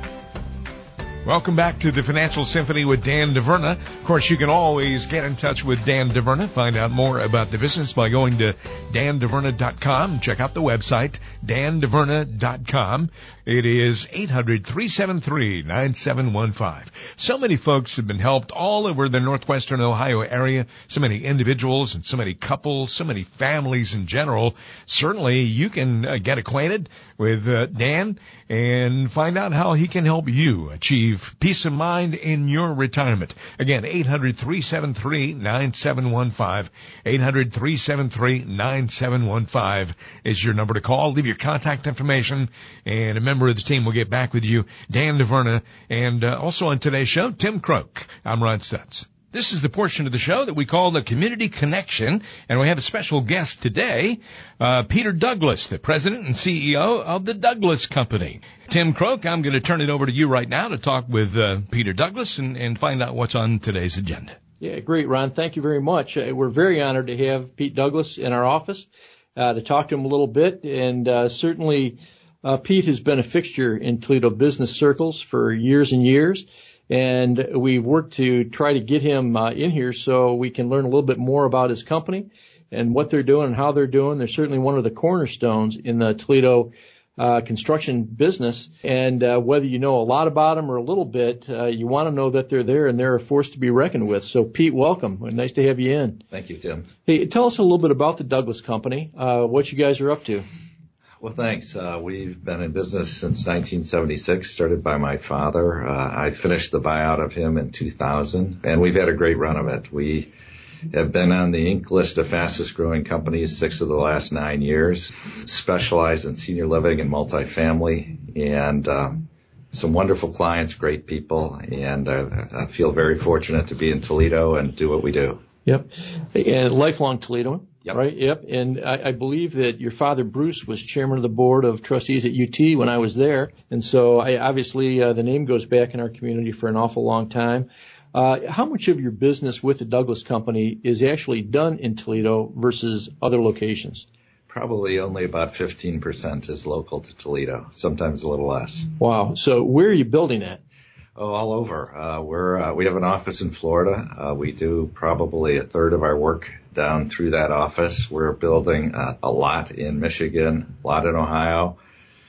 Welcome back to the Financial Symphony with Dan DeVerna. Of course, you can always get in touch with Dan DeVerna. Find out more about the business by going to dan deverna dot com. Check out the website, dan deverna dot com. It is eight hundred, three seven three, nine seven one five. So many folks have been helped all over the Northwestern Ohio area. So many individuals and so many couples, so many families in general. Certainly, you can uh, get acquainted with uh, Dan and find out how he can help you achieve peace of mind in your retirement. Again, eight hundred, three seven three, nine seven one five. eight hundred, three seven three, nine seven one five is your number to call. Leave your contact information, and a member of the team will get back with you. Dan DeVerna, and uh, also on today's show, Tim Croak. I'm Ron Stutz. This is the portion of the show that we call the Community Connection, and we have a special guest today, uh, Peter Douglas, the president and C E O of the Douglas Company. Tim Croak, I'm going to turn it over to you right now to talk with uh, Peter Douglas and, and find out what's on today's agenda. Yeah, great, Ron. Thank you very much. Uh, we're very honored to have Pete Douglas in our office uh, to talk to him a little bit, and uh, certainly uh, Pete has been a fixture in Toledo business circles for years and years. And we've worked to try to get him uh, in here so we can learn a little bit more about his company and what they're doing and how they're doing. They're certainly one of the cornerstones in the Toledo uh, construction business. And uh, whether you know a lot about them or a little bit, uh, you want to know that they're there and they're a force to be reckoned with. So, Pete, welcome. Nice to have you in. Thank you, Tim. Hey, tell us a little bit about the Douglas Company, uh, what you guys are up to. Well, thanks. Uh, we've been in business since nineteen seventy-six, started by my father. Uh, I finished the buyout of him in two thousand, and we've had a great run of it. We have been on the Inc list of fastest growing companies six of the last nine years, specialize in senior living and multifamily, and uh, some wonderful clients, great people, and uh, I feel very fortunate to be in Toledo and do what we do. Yep. And lifelong Toledo. Yep. Right. Yep. And I, I believe that your father, Bruce, was chairman of the board of trustees at U T when I was there. And so I, obviously uh, the name goes back in our community for an awful long time. Uh, how much of your business with the Douglas Company is actually done in Toledo versus other locations? Probably only about fifteen percent is local to Toledo, sometimes a little less. Wow. So where are you building at? Oh, all over. Uh, we're, uh, we have an office in Florida. Uh, we do probably a third of our work down through that office. We're building uh, a lot in Michigan, a lot in Ohio.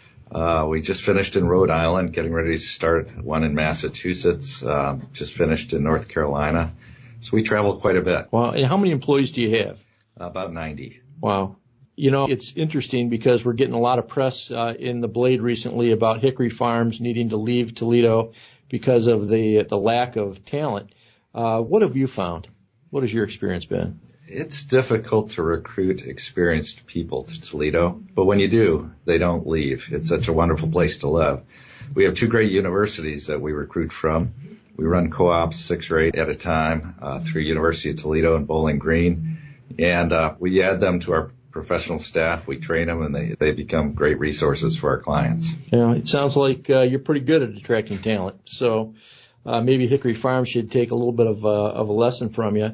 Uh, we just finished in Rhode Island, getting ready to start one in Massachusetts, um, just finished in North Carolina. So we travel quite a bit. Wow. And how many employees do you have? Uh, about ninety. Wow. You know, it's interesting because we're getting a lot of press uh, in the Blade recently about Hickory Farms needing to leave Toledo because of the the lack of talent. Uh, what have you found? What has your experience been? It's difficult to recruit experienced people to Toledo, but when you do, they don't leave. It's such a wonderful place to live. We have two great universities that we recruit from. We run co-ops six or eight at a time uh, through University of Toledo and Bowling Green, and uh, we add them to our professional staff. We train them, and they, they become great resources for our clients. Yeah, it sounds like uh, you're pretty good at attracting talent. So uh, maybe Hickory Farms should take a little bit of, uh, of a lesson from you.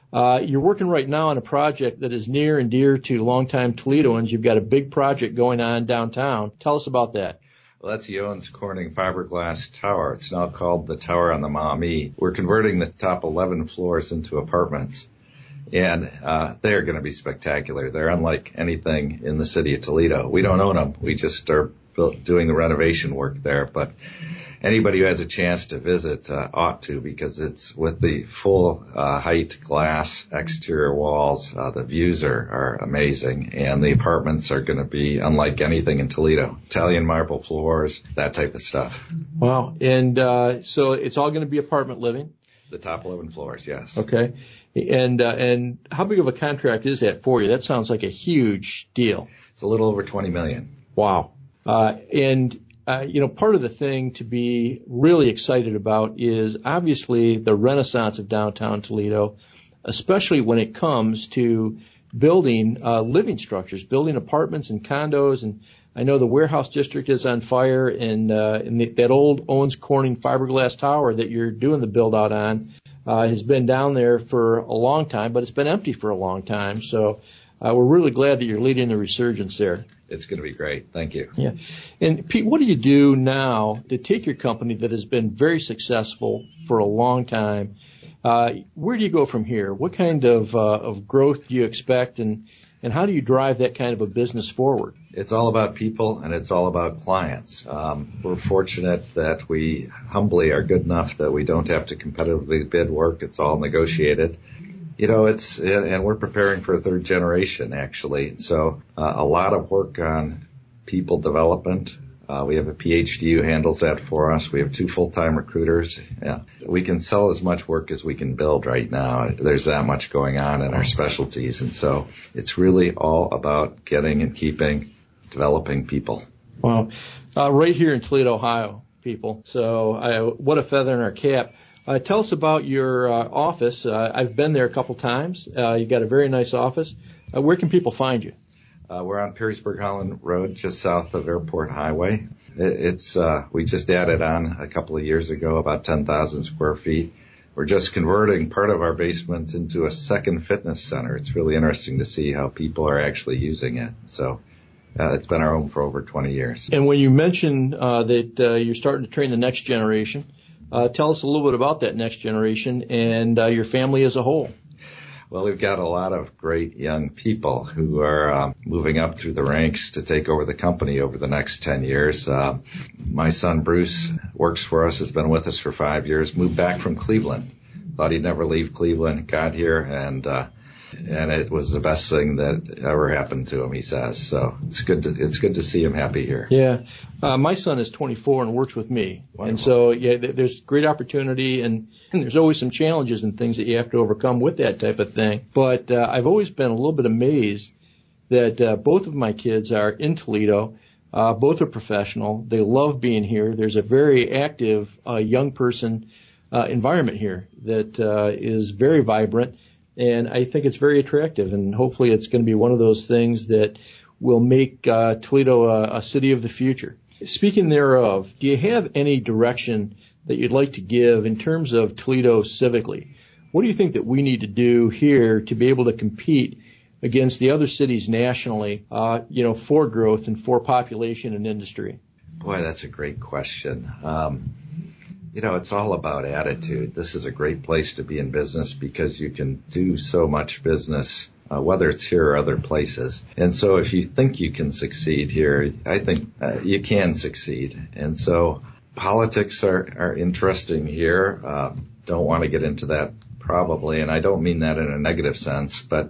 Uh, you're working right now on a project that is near and dear to longtime Toledoans. You've got a big project going on downtown. Tell us about that. Well, that's the Owens Corning fiberglass tower. It's now called the Tower on the Maumee. We're converting the top eleven floors into apartments, and uh, they're going to be spectacular. They're unlike anything in the city of Toledo. We don't own them. We just are built, doing the renovation work there, but anybody who has a chance to visit uh, ought to, because it's with the full uh, height glass exterior walls. Uh, the views are, are amazing, and the apartments are going to be unlike anything in Toledo. Italian marble floors, that type of stuff. Wow. And uh, so it's all going to be apartment living? The top eleven floors, yes. Okay. And uh, and how big of a contract is that for you? That sounds like a huge deal. It's a little over twenty million dollars. Wow. Uh, and Uh, you know, part of the thing to be really excited about is obviously the renaissance of downtown Toledo, especially when it comes to building uh, living structures, building apartments and condos. And I know the warehouse district is on fire, and, uh, and the, that old Owens Corning fiberglass tower that you're doing the build out on uh, has been down there for a long time, but it's been empty for a long time. So uh, we're really glad that you're leading the resurgence there. It's going to be great. Thank you. Yeah. And Pete, what do you do now to take your company that has been very successful for a long time? Uh, where do you go from here? What kind of, uh, of growth do you expect, and, and how do you drive that kind of a business forward? It's all about people, and it's all about clients. Um, we're fortunate that we humbly are good enough that we don't have to competitively bid work. It's all negotiated. You know, it's, and we're preparing for a third generation, actually. So uh, a lot of work on people development. Uh, we have a P H D who handles that for us. We have two full-time recruiters. Yeah. We can sell as much work as we can build right now. There's that much going on in our specialties. And so it's really all about getting and keeping, developing people. Wow. Uh, right here in Toledo, Ohio, people. So uh, what a feather in our cap. Uh, tell us about your uh, office. Uh, I've been there a couple times. Uh, you've got a very nice office. Uh, where can people find you? Uh, we're on Perrysburg-Holland Road, just south of Airport Highway. It, it's uh, we just added on a couple of years ago, about ten thousand square feet. We're just converting part of our basement into a second fitness center. It's really interesting to see how people are actually using it. So uh, it's been our home for over twenty years. And when you mention uh, that uh, you're starting to train the next generation, Uh, tell us a little bit about that next generation and uh, your family as a whole. Well, we've got a lot of great young people who are uh, moving up through the ranks to take over the company over the next ten years. Uh, my son Bruce works for us, has been with us for five years, moved back from Cleveland. Thought he'd never leave Cleveland, got here, and uh, and it was the best thing that ever happened to him, he says. So it's good to it's good to see him happy here. Yeah. Uh, my son is twenty-four and works with me. Wonderful. And so, yeah, th- there's great opportunity, and, and there's always some challenges and things that you have to overcome with that type of thing. But uh, I've always been a little bit amazed that uh, both of my kids are in Toledo. Uh, both are professional. They love being here. There's a very active uh, young person uh, environment here that uh, is very vibrant. And I think it's very attractive, and hopefully it's going to be one of those things that will make uh, Toledo a, a city of the future. Speaking thereof, do you have any direction that you'd like to give in terms of Toledo civically? What do you think that we need to do here to be able to compete against the other cities nationally, uh, you know, for growth and for population and industry? Boy, that's a great question. Um, You know, it's all about attitude. This is a great place to be in business because you can do so much business, uh, whether it's here or other places. And so if you think you can succeed here, I think uh, you can succeed. And so politics are, are interesting here. Uh, don't want to get into that probably, and I don't mean that in a negative sense, but,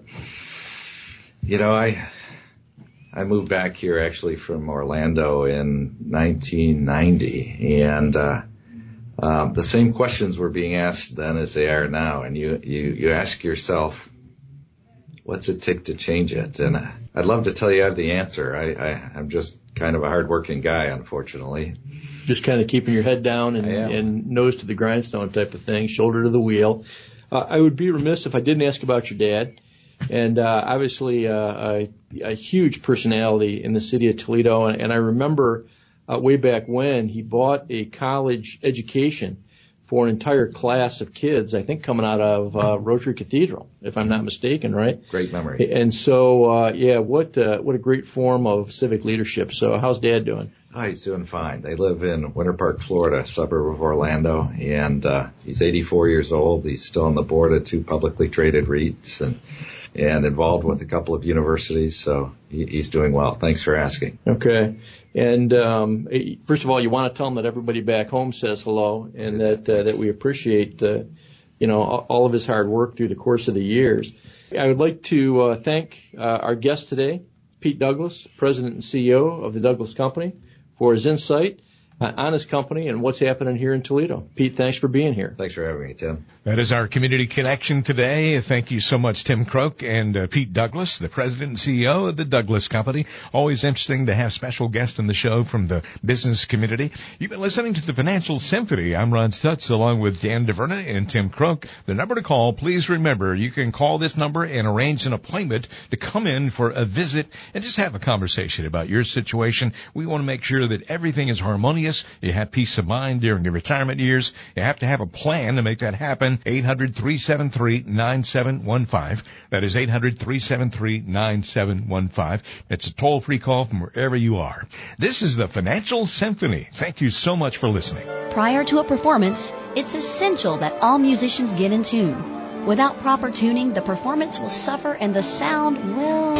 you know, I... I moved back here actually from Orlando in nineteen ninety, and uh Um, the same questions were being asked then as they are now, and you, you, you ask yourself, what's it take to change it? And I'd love to tell you I have the answer. I, I, I'm just kind of a hard-working guy, unfortunately. Just kind of keeping your head down and, and nose to the grindstone type of thing, shoulder to the wheel. Uh, I would be remiss if I didn't ask about your dad. And uh, obviously uh, a, a huge personality in the city of Toledo, and, and I remember Uh, way back when he bought a college education for an entire class of kids, I think coming out of uh, Rosary Cathedral, if I'm not mistaken, right? Great memory. And so, uh, yeah, what uh, what a great form of civic leadership. So how's Dad doing? Oh, he's doing fine. They live in Winter Park, Florida, a suburb of Orlando, and uh, he's eighty-four years old. He's still on the board of two publicly traded REITs and and involved with a couple of universities, so he, he's doing well. Thanks for asking. Okay. And um, first of all, you want to tell him that everybody back home says hello, and that uh, that we appreciate uh, you know all of his hard work through the course of the years. I would like to uh, thank uh, our guest today, Pete Douglas, President and C E O of the Douglas Company, for his insight uh, on his company and what's happening here in Toledo. Pete, thanks for being here. Thanks for having me, Tim. That is our community connection today. Thank you so much, Tim Croak and uh, Pete Douglas, the president and C E O of the Douglas Company. Always interesting to have special guests on the show from the business community. You've been listening to the Financial Symphony. I'm Ron Stutz along with Dan DeVerna and Tim Croak. The number to call, please remember, you can call this number and arrange an appointment to come in for a visit and just have a conversation about your situation. We want to make sure that everything is harmonious. You have peace of mind during your retirement years. You have to have a plan to make that happen. eight hundred, three seven three, nine seven one five. That is eight hundred, three seven three, nine seven one five. It's a toll-free call from wherever you are. This is the Financial Symphony. Thank you so much for listening. Prior to a performance, it's essential that all musicians get in tune. Without proper tuning, the performance will suffer and the sound will...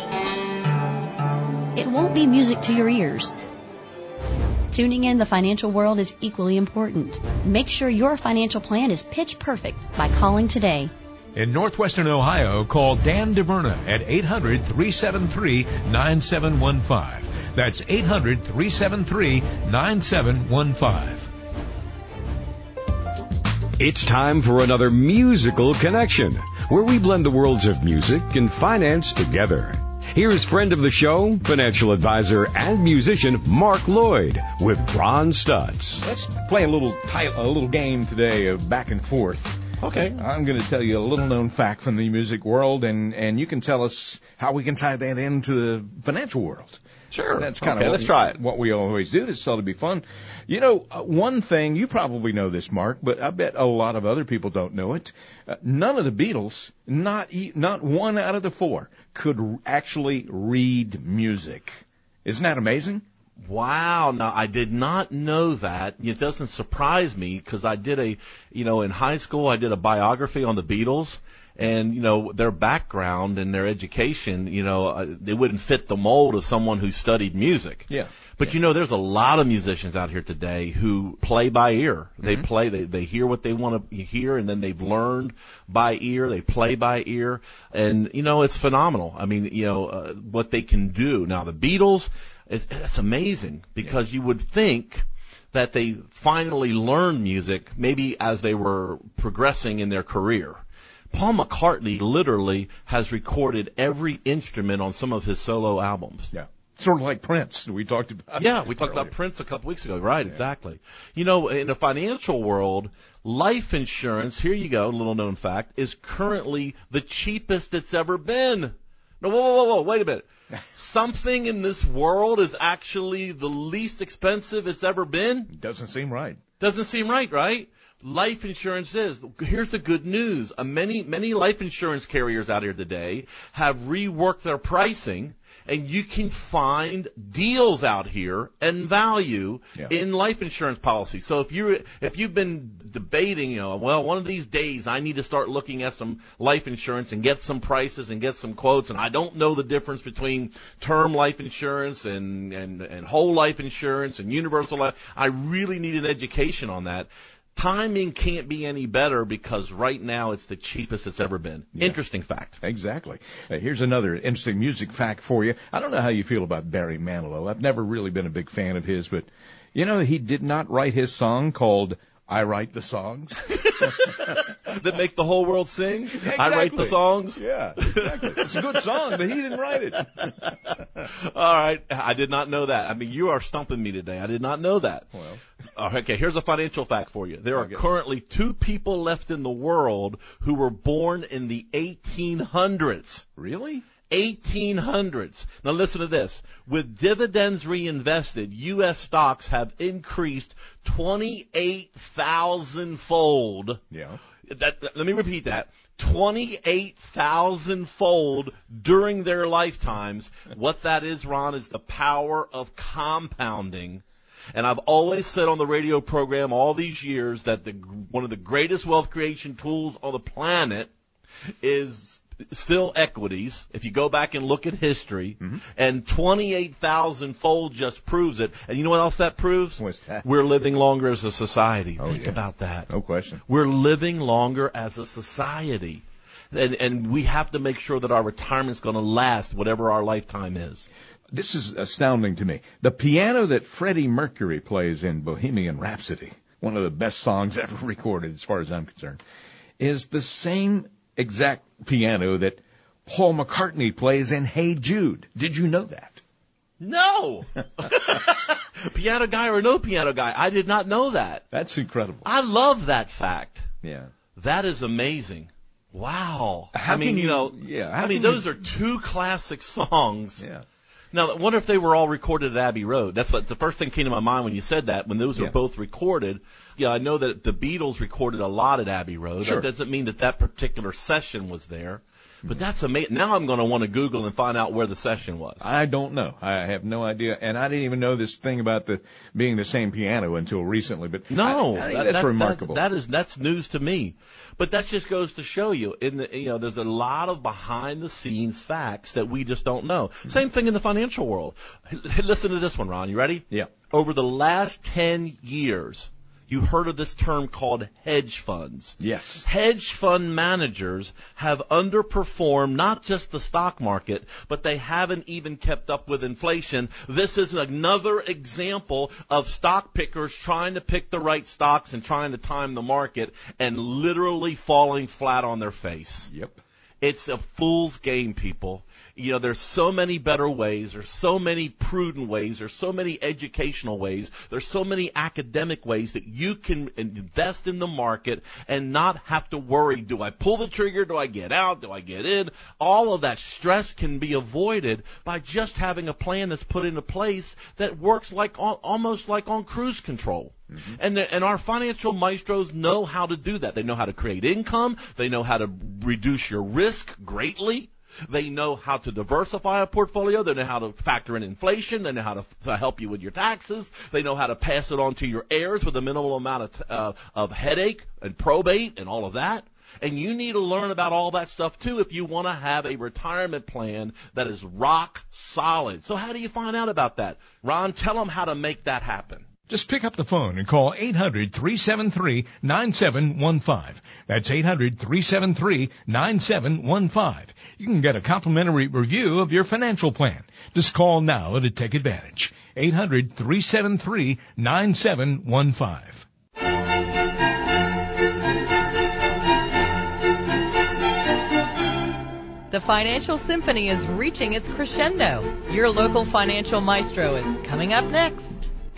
It won't be music to your ears. Tuning in the financial world is equally important. Make sure your financial plan is pitch perfect by calling today. In Northwestern Ohio, call Dan DeVerna at eight hundred, three seven three, nine seven one five. That's eight hundred, three seven three, nine seven one five. It's time for another musical connection, where we blend the worlds of music and finance together. Here's friend of the show, financial advisor and musician Mark Lloyd with Ron Stutz. Let's play a little t- a little game today of back and forth. Okay. I'm going to tell you a little known fact from the music world, and, and you can tell us how we can tie that into the financial world. Sure. That's kind okay, of let's what, try it. what we always do. This ought to be fun. You know, uh, one thing, you probably know this, Mark, but I bet a lot of other people don't know it. Uh, none of the Beatles, not e- not one out of the four, could r- actually read music. Isn't that amazing? Wow. Now, I did not know that. It doesn't surprise me because I did a, you know, in high school, I did a biography on the Beatles. And, you know, their background and their education, you know, uh, they wouldn't fit the mold of someone who studied music. Yeah. But, yeah. you know, there's a lot of musicians out here today who play by ear. They Mm-hmm. play, they, they hear what they want to hear, and then they've learned by ear. They play by ear. And, you know, it's phenomenal. I mean, you know, uh, what they can do. Now, the Beatles, it's, it's amazing because yeah. you would think that they finally learned music maybe as they were progressing in their career. Paul McCartney literally has recorded every instrument on some of his solo albums. Yeah. Sort of like Prince. We talked about Yeah, we talked earlier. about Prince a couple weeks ago. Right, Yeah. exactly. You know, in the financial world, life insurance, here you go, little known fact, is currently the cheapest it's ever been. No, whoa, whoa, whoa, whoa, wait a minute. Something in this world is actually the least expensive it's ever been? Doesn't seem right. Doesn't seem right, right? Life insurance is. Here's the good news. Uh, many, many life insurance carriers out here today have reworked their pricing, and you can find deals out here and value Yeah. in life insurance policies. So if you're, if you've been debating, you know, well, one of these days I need to start looking at some life insurance and get some prices and get some quotes, and I don't know the difference between term life insurance and, and, and whole life insurance and universal life, I really need an education on that. Timing can't be any better because right now it's the cheapest it's ever been. Yeah. Interesting fact. Exactly. Uh, here's another interesting music fact for you. I don't know how you feel about Barry Manilow. I've never really been a big fan of his, but, you know, he did not write his song called I Write the Songs. That make the whole world sing? Exactly. I write the songs? Yeah, exactly. It's a good song, but he didn't write it. All right. I did not know that. I mean, you are stumping me today. I did not know that. Well. Okay, here's a financial fact for you. There are Okay. currently two people left in the world who were born in the eighteen hundreds. Really? eighteen hundreds. Now listen to this. With dividends reinvested, U S stocks have increased twenty-eight thousand fold. Yeah. That, that, let me repeat that. twenty-eight thousand fold during their lifetimes. What that is, Ron, is the power of compounding. And I've always said on the radio program all these years that the one of the greatest wealth creation tools on the planet is still equities. If you go back and look at history, mm-hmm. and twenty-eight thousand fold just proves it. And you know what else that proves? What's that? We're living longer as a society. Oh, Think yeah. about that. No question. We're living longer as a society. And, and we have to make sure that our retirement is going to last whatever our lifetime is. This is astounding to me. The piano that Freddie Mercury plays in Bohemian Rhapsody, one of the best songs ever recorded as far as I'm concerned, is the same exact piano that Paul McCartney plays in Hey Jude. Did you know that? No. Piano guy or no piano guy, I did not know that. That's incredible. I love that fact. Yeah. That is amazing. Wow. How I mean, can you, you know, yeah, I mean, those you... are two classic songs. Yeah. Now, I wonder if they were all recorded at Abbey Road. That's what the first thing came to my mind when you said that, when those yeah. were both recorded. Yeah, I know that the Beatles recorded a lot at Abbey Road. Sure. That doesn't mean that that particular session was there. But that's amazing. Now I'm going to want to Google and find out where the session was. I don't know. I have no idea. And I didn't even know this thing about the being the same piano until recently. But no, I, I think that, that's, that's remarkable. That, that is that's news to me. But that just goes to show you, in the you know, there's a lot of behind the scenes facts that we just don't know. Mm-hmm. Same thing in the financial world. Listen to this one, Ron. You ready? Yeah. Over the last ten years, you heard of this term called hedge funds. Yes. Hedge fund managers have underperformed not just the stock market, but they haven't even kept up with inflation. This is another example of stock pickers trying to pick the right stocks and trying to time the market and literally falling flat on their face. Yep. It's a fool's game, people. You know, there's so many better ways. There's so many prudent ways. There's so many educational ways. There's so many academic ways that you can invest in the market and not have to worry, do I pull the trigger? Do I get out? Do I get in? All of that stress can be avoided by just having a plan that's put into place that works like almost like on cruise control. Mm-hmm. And the, and our financial maestros know how to do that. They know how to create income. They know how to reduce your risk greatly. They know how to diversify a portfolio. They know how to factor in inflation. They know how to, to help you with your taxes. They know how to pass it on to your heirs with a minimal amount of, uh, of headache and probate and all of that. And you need to learn about all that stuff, too, if you want to have a retirement plan that is rock solid. So how do you find out about that? Ron, tell them how to make that happen. Just pick up the phone and call eight hundred, three seven three, nine seven one five. That's eight hundred, three seven three, nine seven one five. You can get a complimentary review of your financial plan. Just call now to take advantage. eight hundred, three seven three, nine seven one five. The Financial Symphony is reaching its crescendo. Your local financial maestro is coming up next.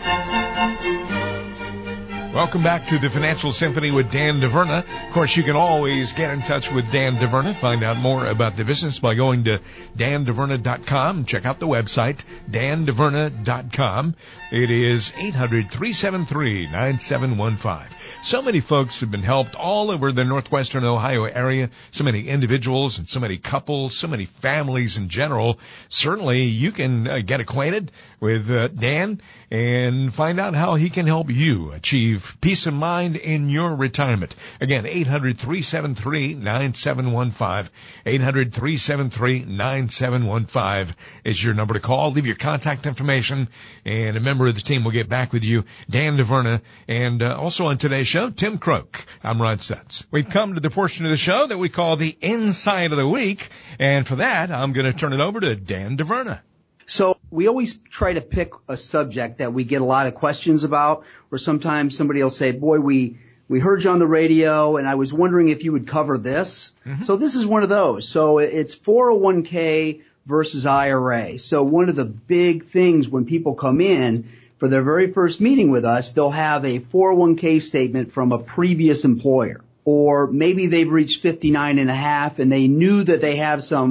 Welcome back to the Financial Symphony with Dan DeVerna. Of course, you can always get in touch with Dan DeVerna. Find out more about the business by going to dan deverna dot com. Check out the website, dan deverna dot com. It is eight hundred, three seven three, nine seven one five. So many folks have been helped all over the northwestern Ohio area. So many individuals and so many couples, so many families in general. Certainly, you can uh, get acquainted with uh, Dan and find out how he can help you achieve peace of mind in your retirement. Again, eight hundred, three seven three, nine seven one five. eight hundred, three seven three, nine seven one five is your number to call. Leave your contact information, and a member of the team will get back with you. Dan DeVerna, and uh, also on today's show, Tim Croak. I'm Ron Stutz. We've come to the portion of the show that we call the Insight of the Week, and for that, I'm going to turn it over to Dan DeVerna. So we always try to pick a subject that we get a lot of questions about, or sometimes somebody will say, boy, we, we heard you on the radio and I was wondering if you would cover this. Mm-hmm. So this is one of those. So it's four oh one k versus I R A. So one of the big things when people come in for their very first meeting with us, they'll have a four oh one k statement from a previous employer, or maybe they've reached fifty-nine and a half and they knew that they have some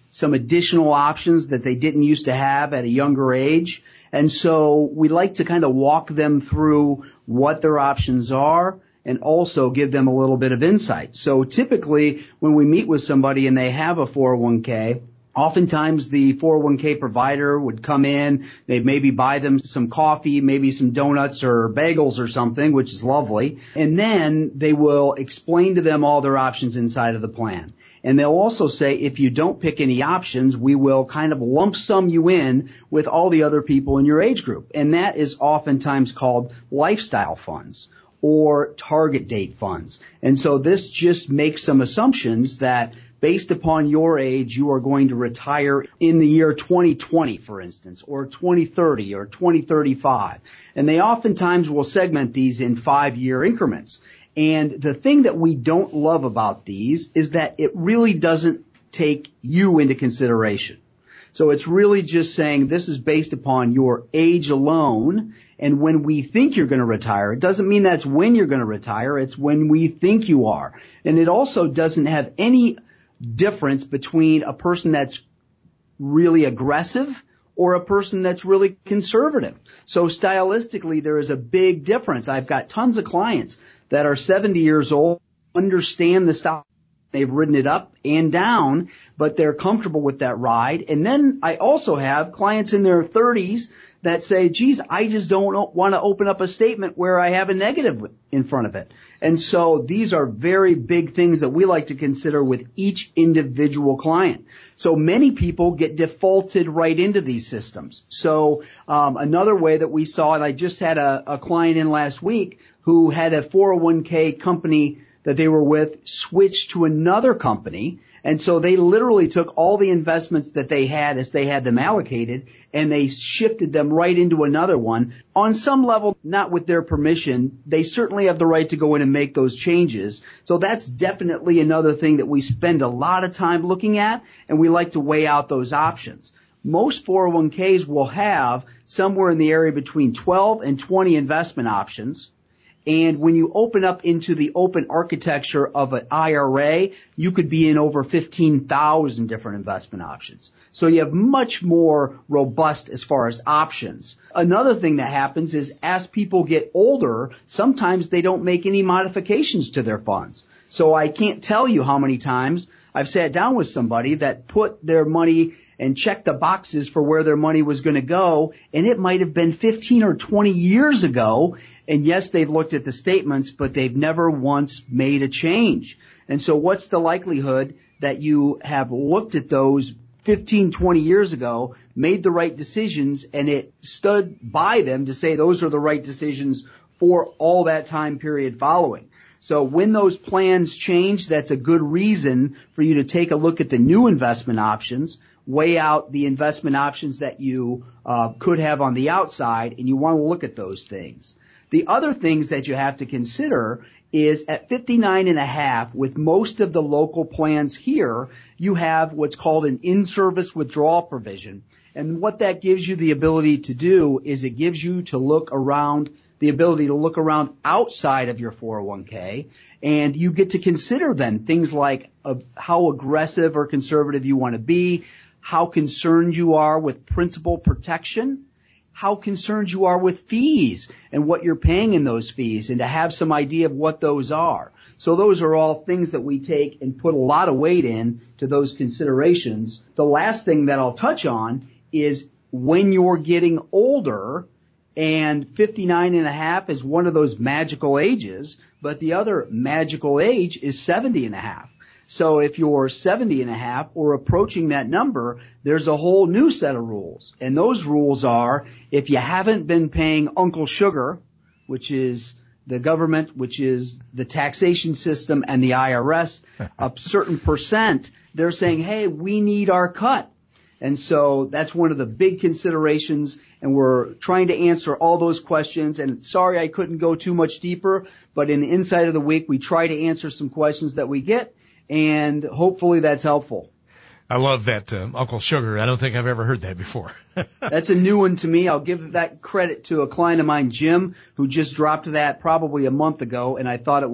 some additional options that they didn't used to have at a younger age. And so we like to kind of walk them through what their options are and also give them a little bit of insight. So typically when we meet with somebody and they have a four oh one k, oftentimes the four oh one k provider would come in, they'd maybe buy them some coffee, maybe some donuts or bagels or something, which is lovely. And then they will explain to them all their options inside of the plan. And they'll also say, if you don't pick any options, we will kind of lump sum you in with all the other people in your age group. And that is oftentimes called lifestyle funds or target date funds. And so this just makes some assumptions that based upon your age, you are going to retire in the year twenty twenty, for instance, or twenty thirty or twenty thirty-five. And they oftentimes will segment these in five-year increments. And the thing that we don't love about these is that it really doesn't take you into consideration. So it's really just saying this is based upon your age alone. And when we think you're going to retire, it doesn't mean that's when you're going to retire. It's when we think you are. And it also doesn't have any difference between a person that's really aggressive or a person that's really conservative. So stylistically, there is a big difference. I've got tons of clients that are seventy years old, understand the style. They've ridden it up and down, but they're comfortable with that ride. And then I also have clients in their thirties that say, geez, I just don't want to open up a statement where I have a negative in front of it. And so these are very big things that we like to consider with each individual client. So many people get defaulted right into these systems. So um, another way that we saw, and I just had a, a client in last week who had a four oh one k company that they were with switched to another company. And so they literally took all the investments that they had as they had them allocated and they shifted them right into another one. On some level, not with their permission, they certainly have the right to go in and make those changes. So that's definitely another thing that we spend a lot of time looking at, and we like to weigh out those options. Most four oh one k's will have somewhere in the area between twelve and twenty investment options. And when you open up into the open architecture of an I R A, you could be in over fifteen thousand different investment options. So you have much more robust as far as options. Another thing that happens is as people get older, sometimes they don't make any modifications to their funds. So I can't tell you how many times I've sat down with somebody that put their money and checked the boxes for where their money was going to go, and it might have been fifteen or twenty years ago. And yes, they've looked at the statements, but they've never once made a change. And so what's the likelihood that you have looked at those fifteen, twenty years ago, made the right decisions, and it stood by them to say those are the right decisions for all that time period following? So when those plans change, that's a good reason for you to take a look at the new investment options, weigh out the investment options that you uh, could have on the outside, and you want to look at those things. The other things that you have to consider is at fifty-nine and a half, with most of the local plans here, you have what's called an in-service withdrawal provision. And what that gives you the ability to do is it gives you to look around, the ability to look around outside of your four oh one k, and you get to consider then things like uh, how aggressive or conservative you want to be, how concerned you are with principal protection, how concerned you are with fees and what you're paying in those fees, and to have some idea of what those are. So those are all things that we take and put a lot of weight in to those considerations. The last thing that I'll touch on is when you're getting older, and fifty-nine and a half is one of those magical ages, but the other magical age is seventy and a half. So if you're seventy and a half or approaching that number, there's a whole new set of rules. And those rules are, if you haven't been paying Uncle Sugar, which is the government, which is the taxation system and the I R S, a certain percent, they're saying, hey, we need our cut. And so that's one of the big considerations, and we're trying to answer all those questions. And sorry I couldn't go too much deeper, but in the Inside of the Week, we try to answer some questions that we get. And hopefully that's helpful. I love that, um, Uncle Sugar. I don't think I've ever heard that before. That's a new one to me. I'll give that credit to a client of mine, Jim, who just dropped that probably a month ago, and I thought it was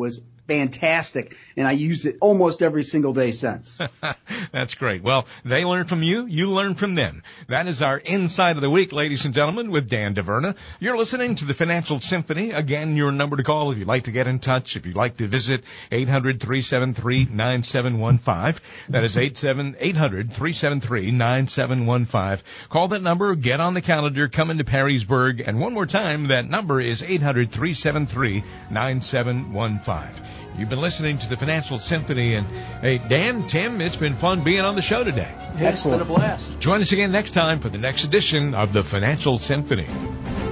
fantastic, and I use it almost every single day since. That's great. Well, they learn from you, you learn from them. That is our Insight of the Week, ladies and gentlemen, with Dan DeVerna. You're listening to the Financial Symphony. Again, your number to call if you'd like to get in touch, if you'd like to visit, eight hundred, three seven three, nine seven one five. That is eight hundred, three seven three, nine seven one five. Call that number, get on the calendar, come into Perrysburg, and one more time, that number is eight hundred, three seven three, nine seven one five. You've been listening to the Financial Symphony, and hey, Dan, Tim, it's been fun being on the show today. Yeah, it's been a blast. Join us again next time for the next edition of the Financial Symphony.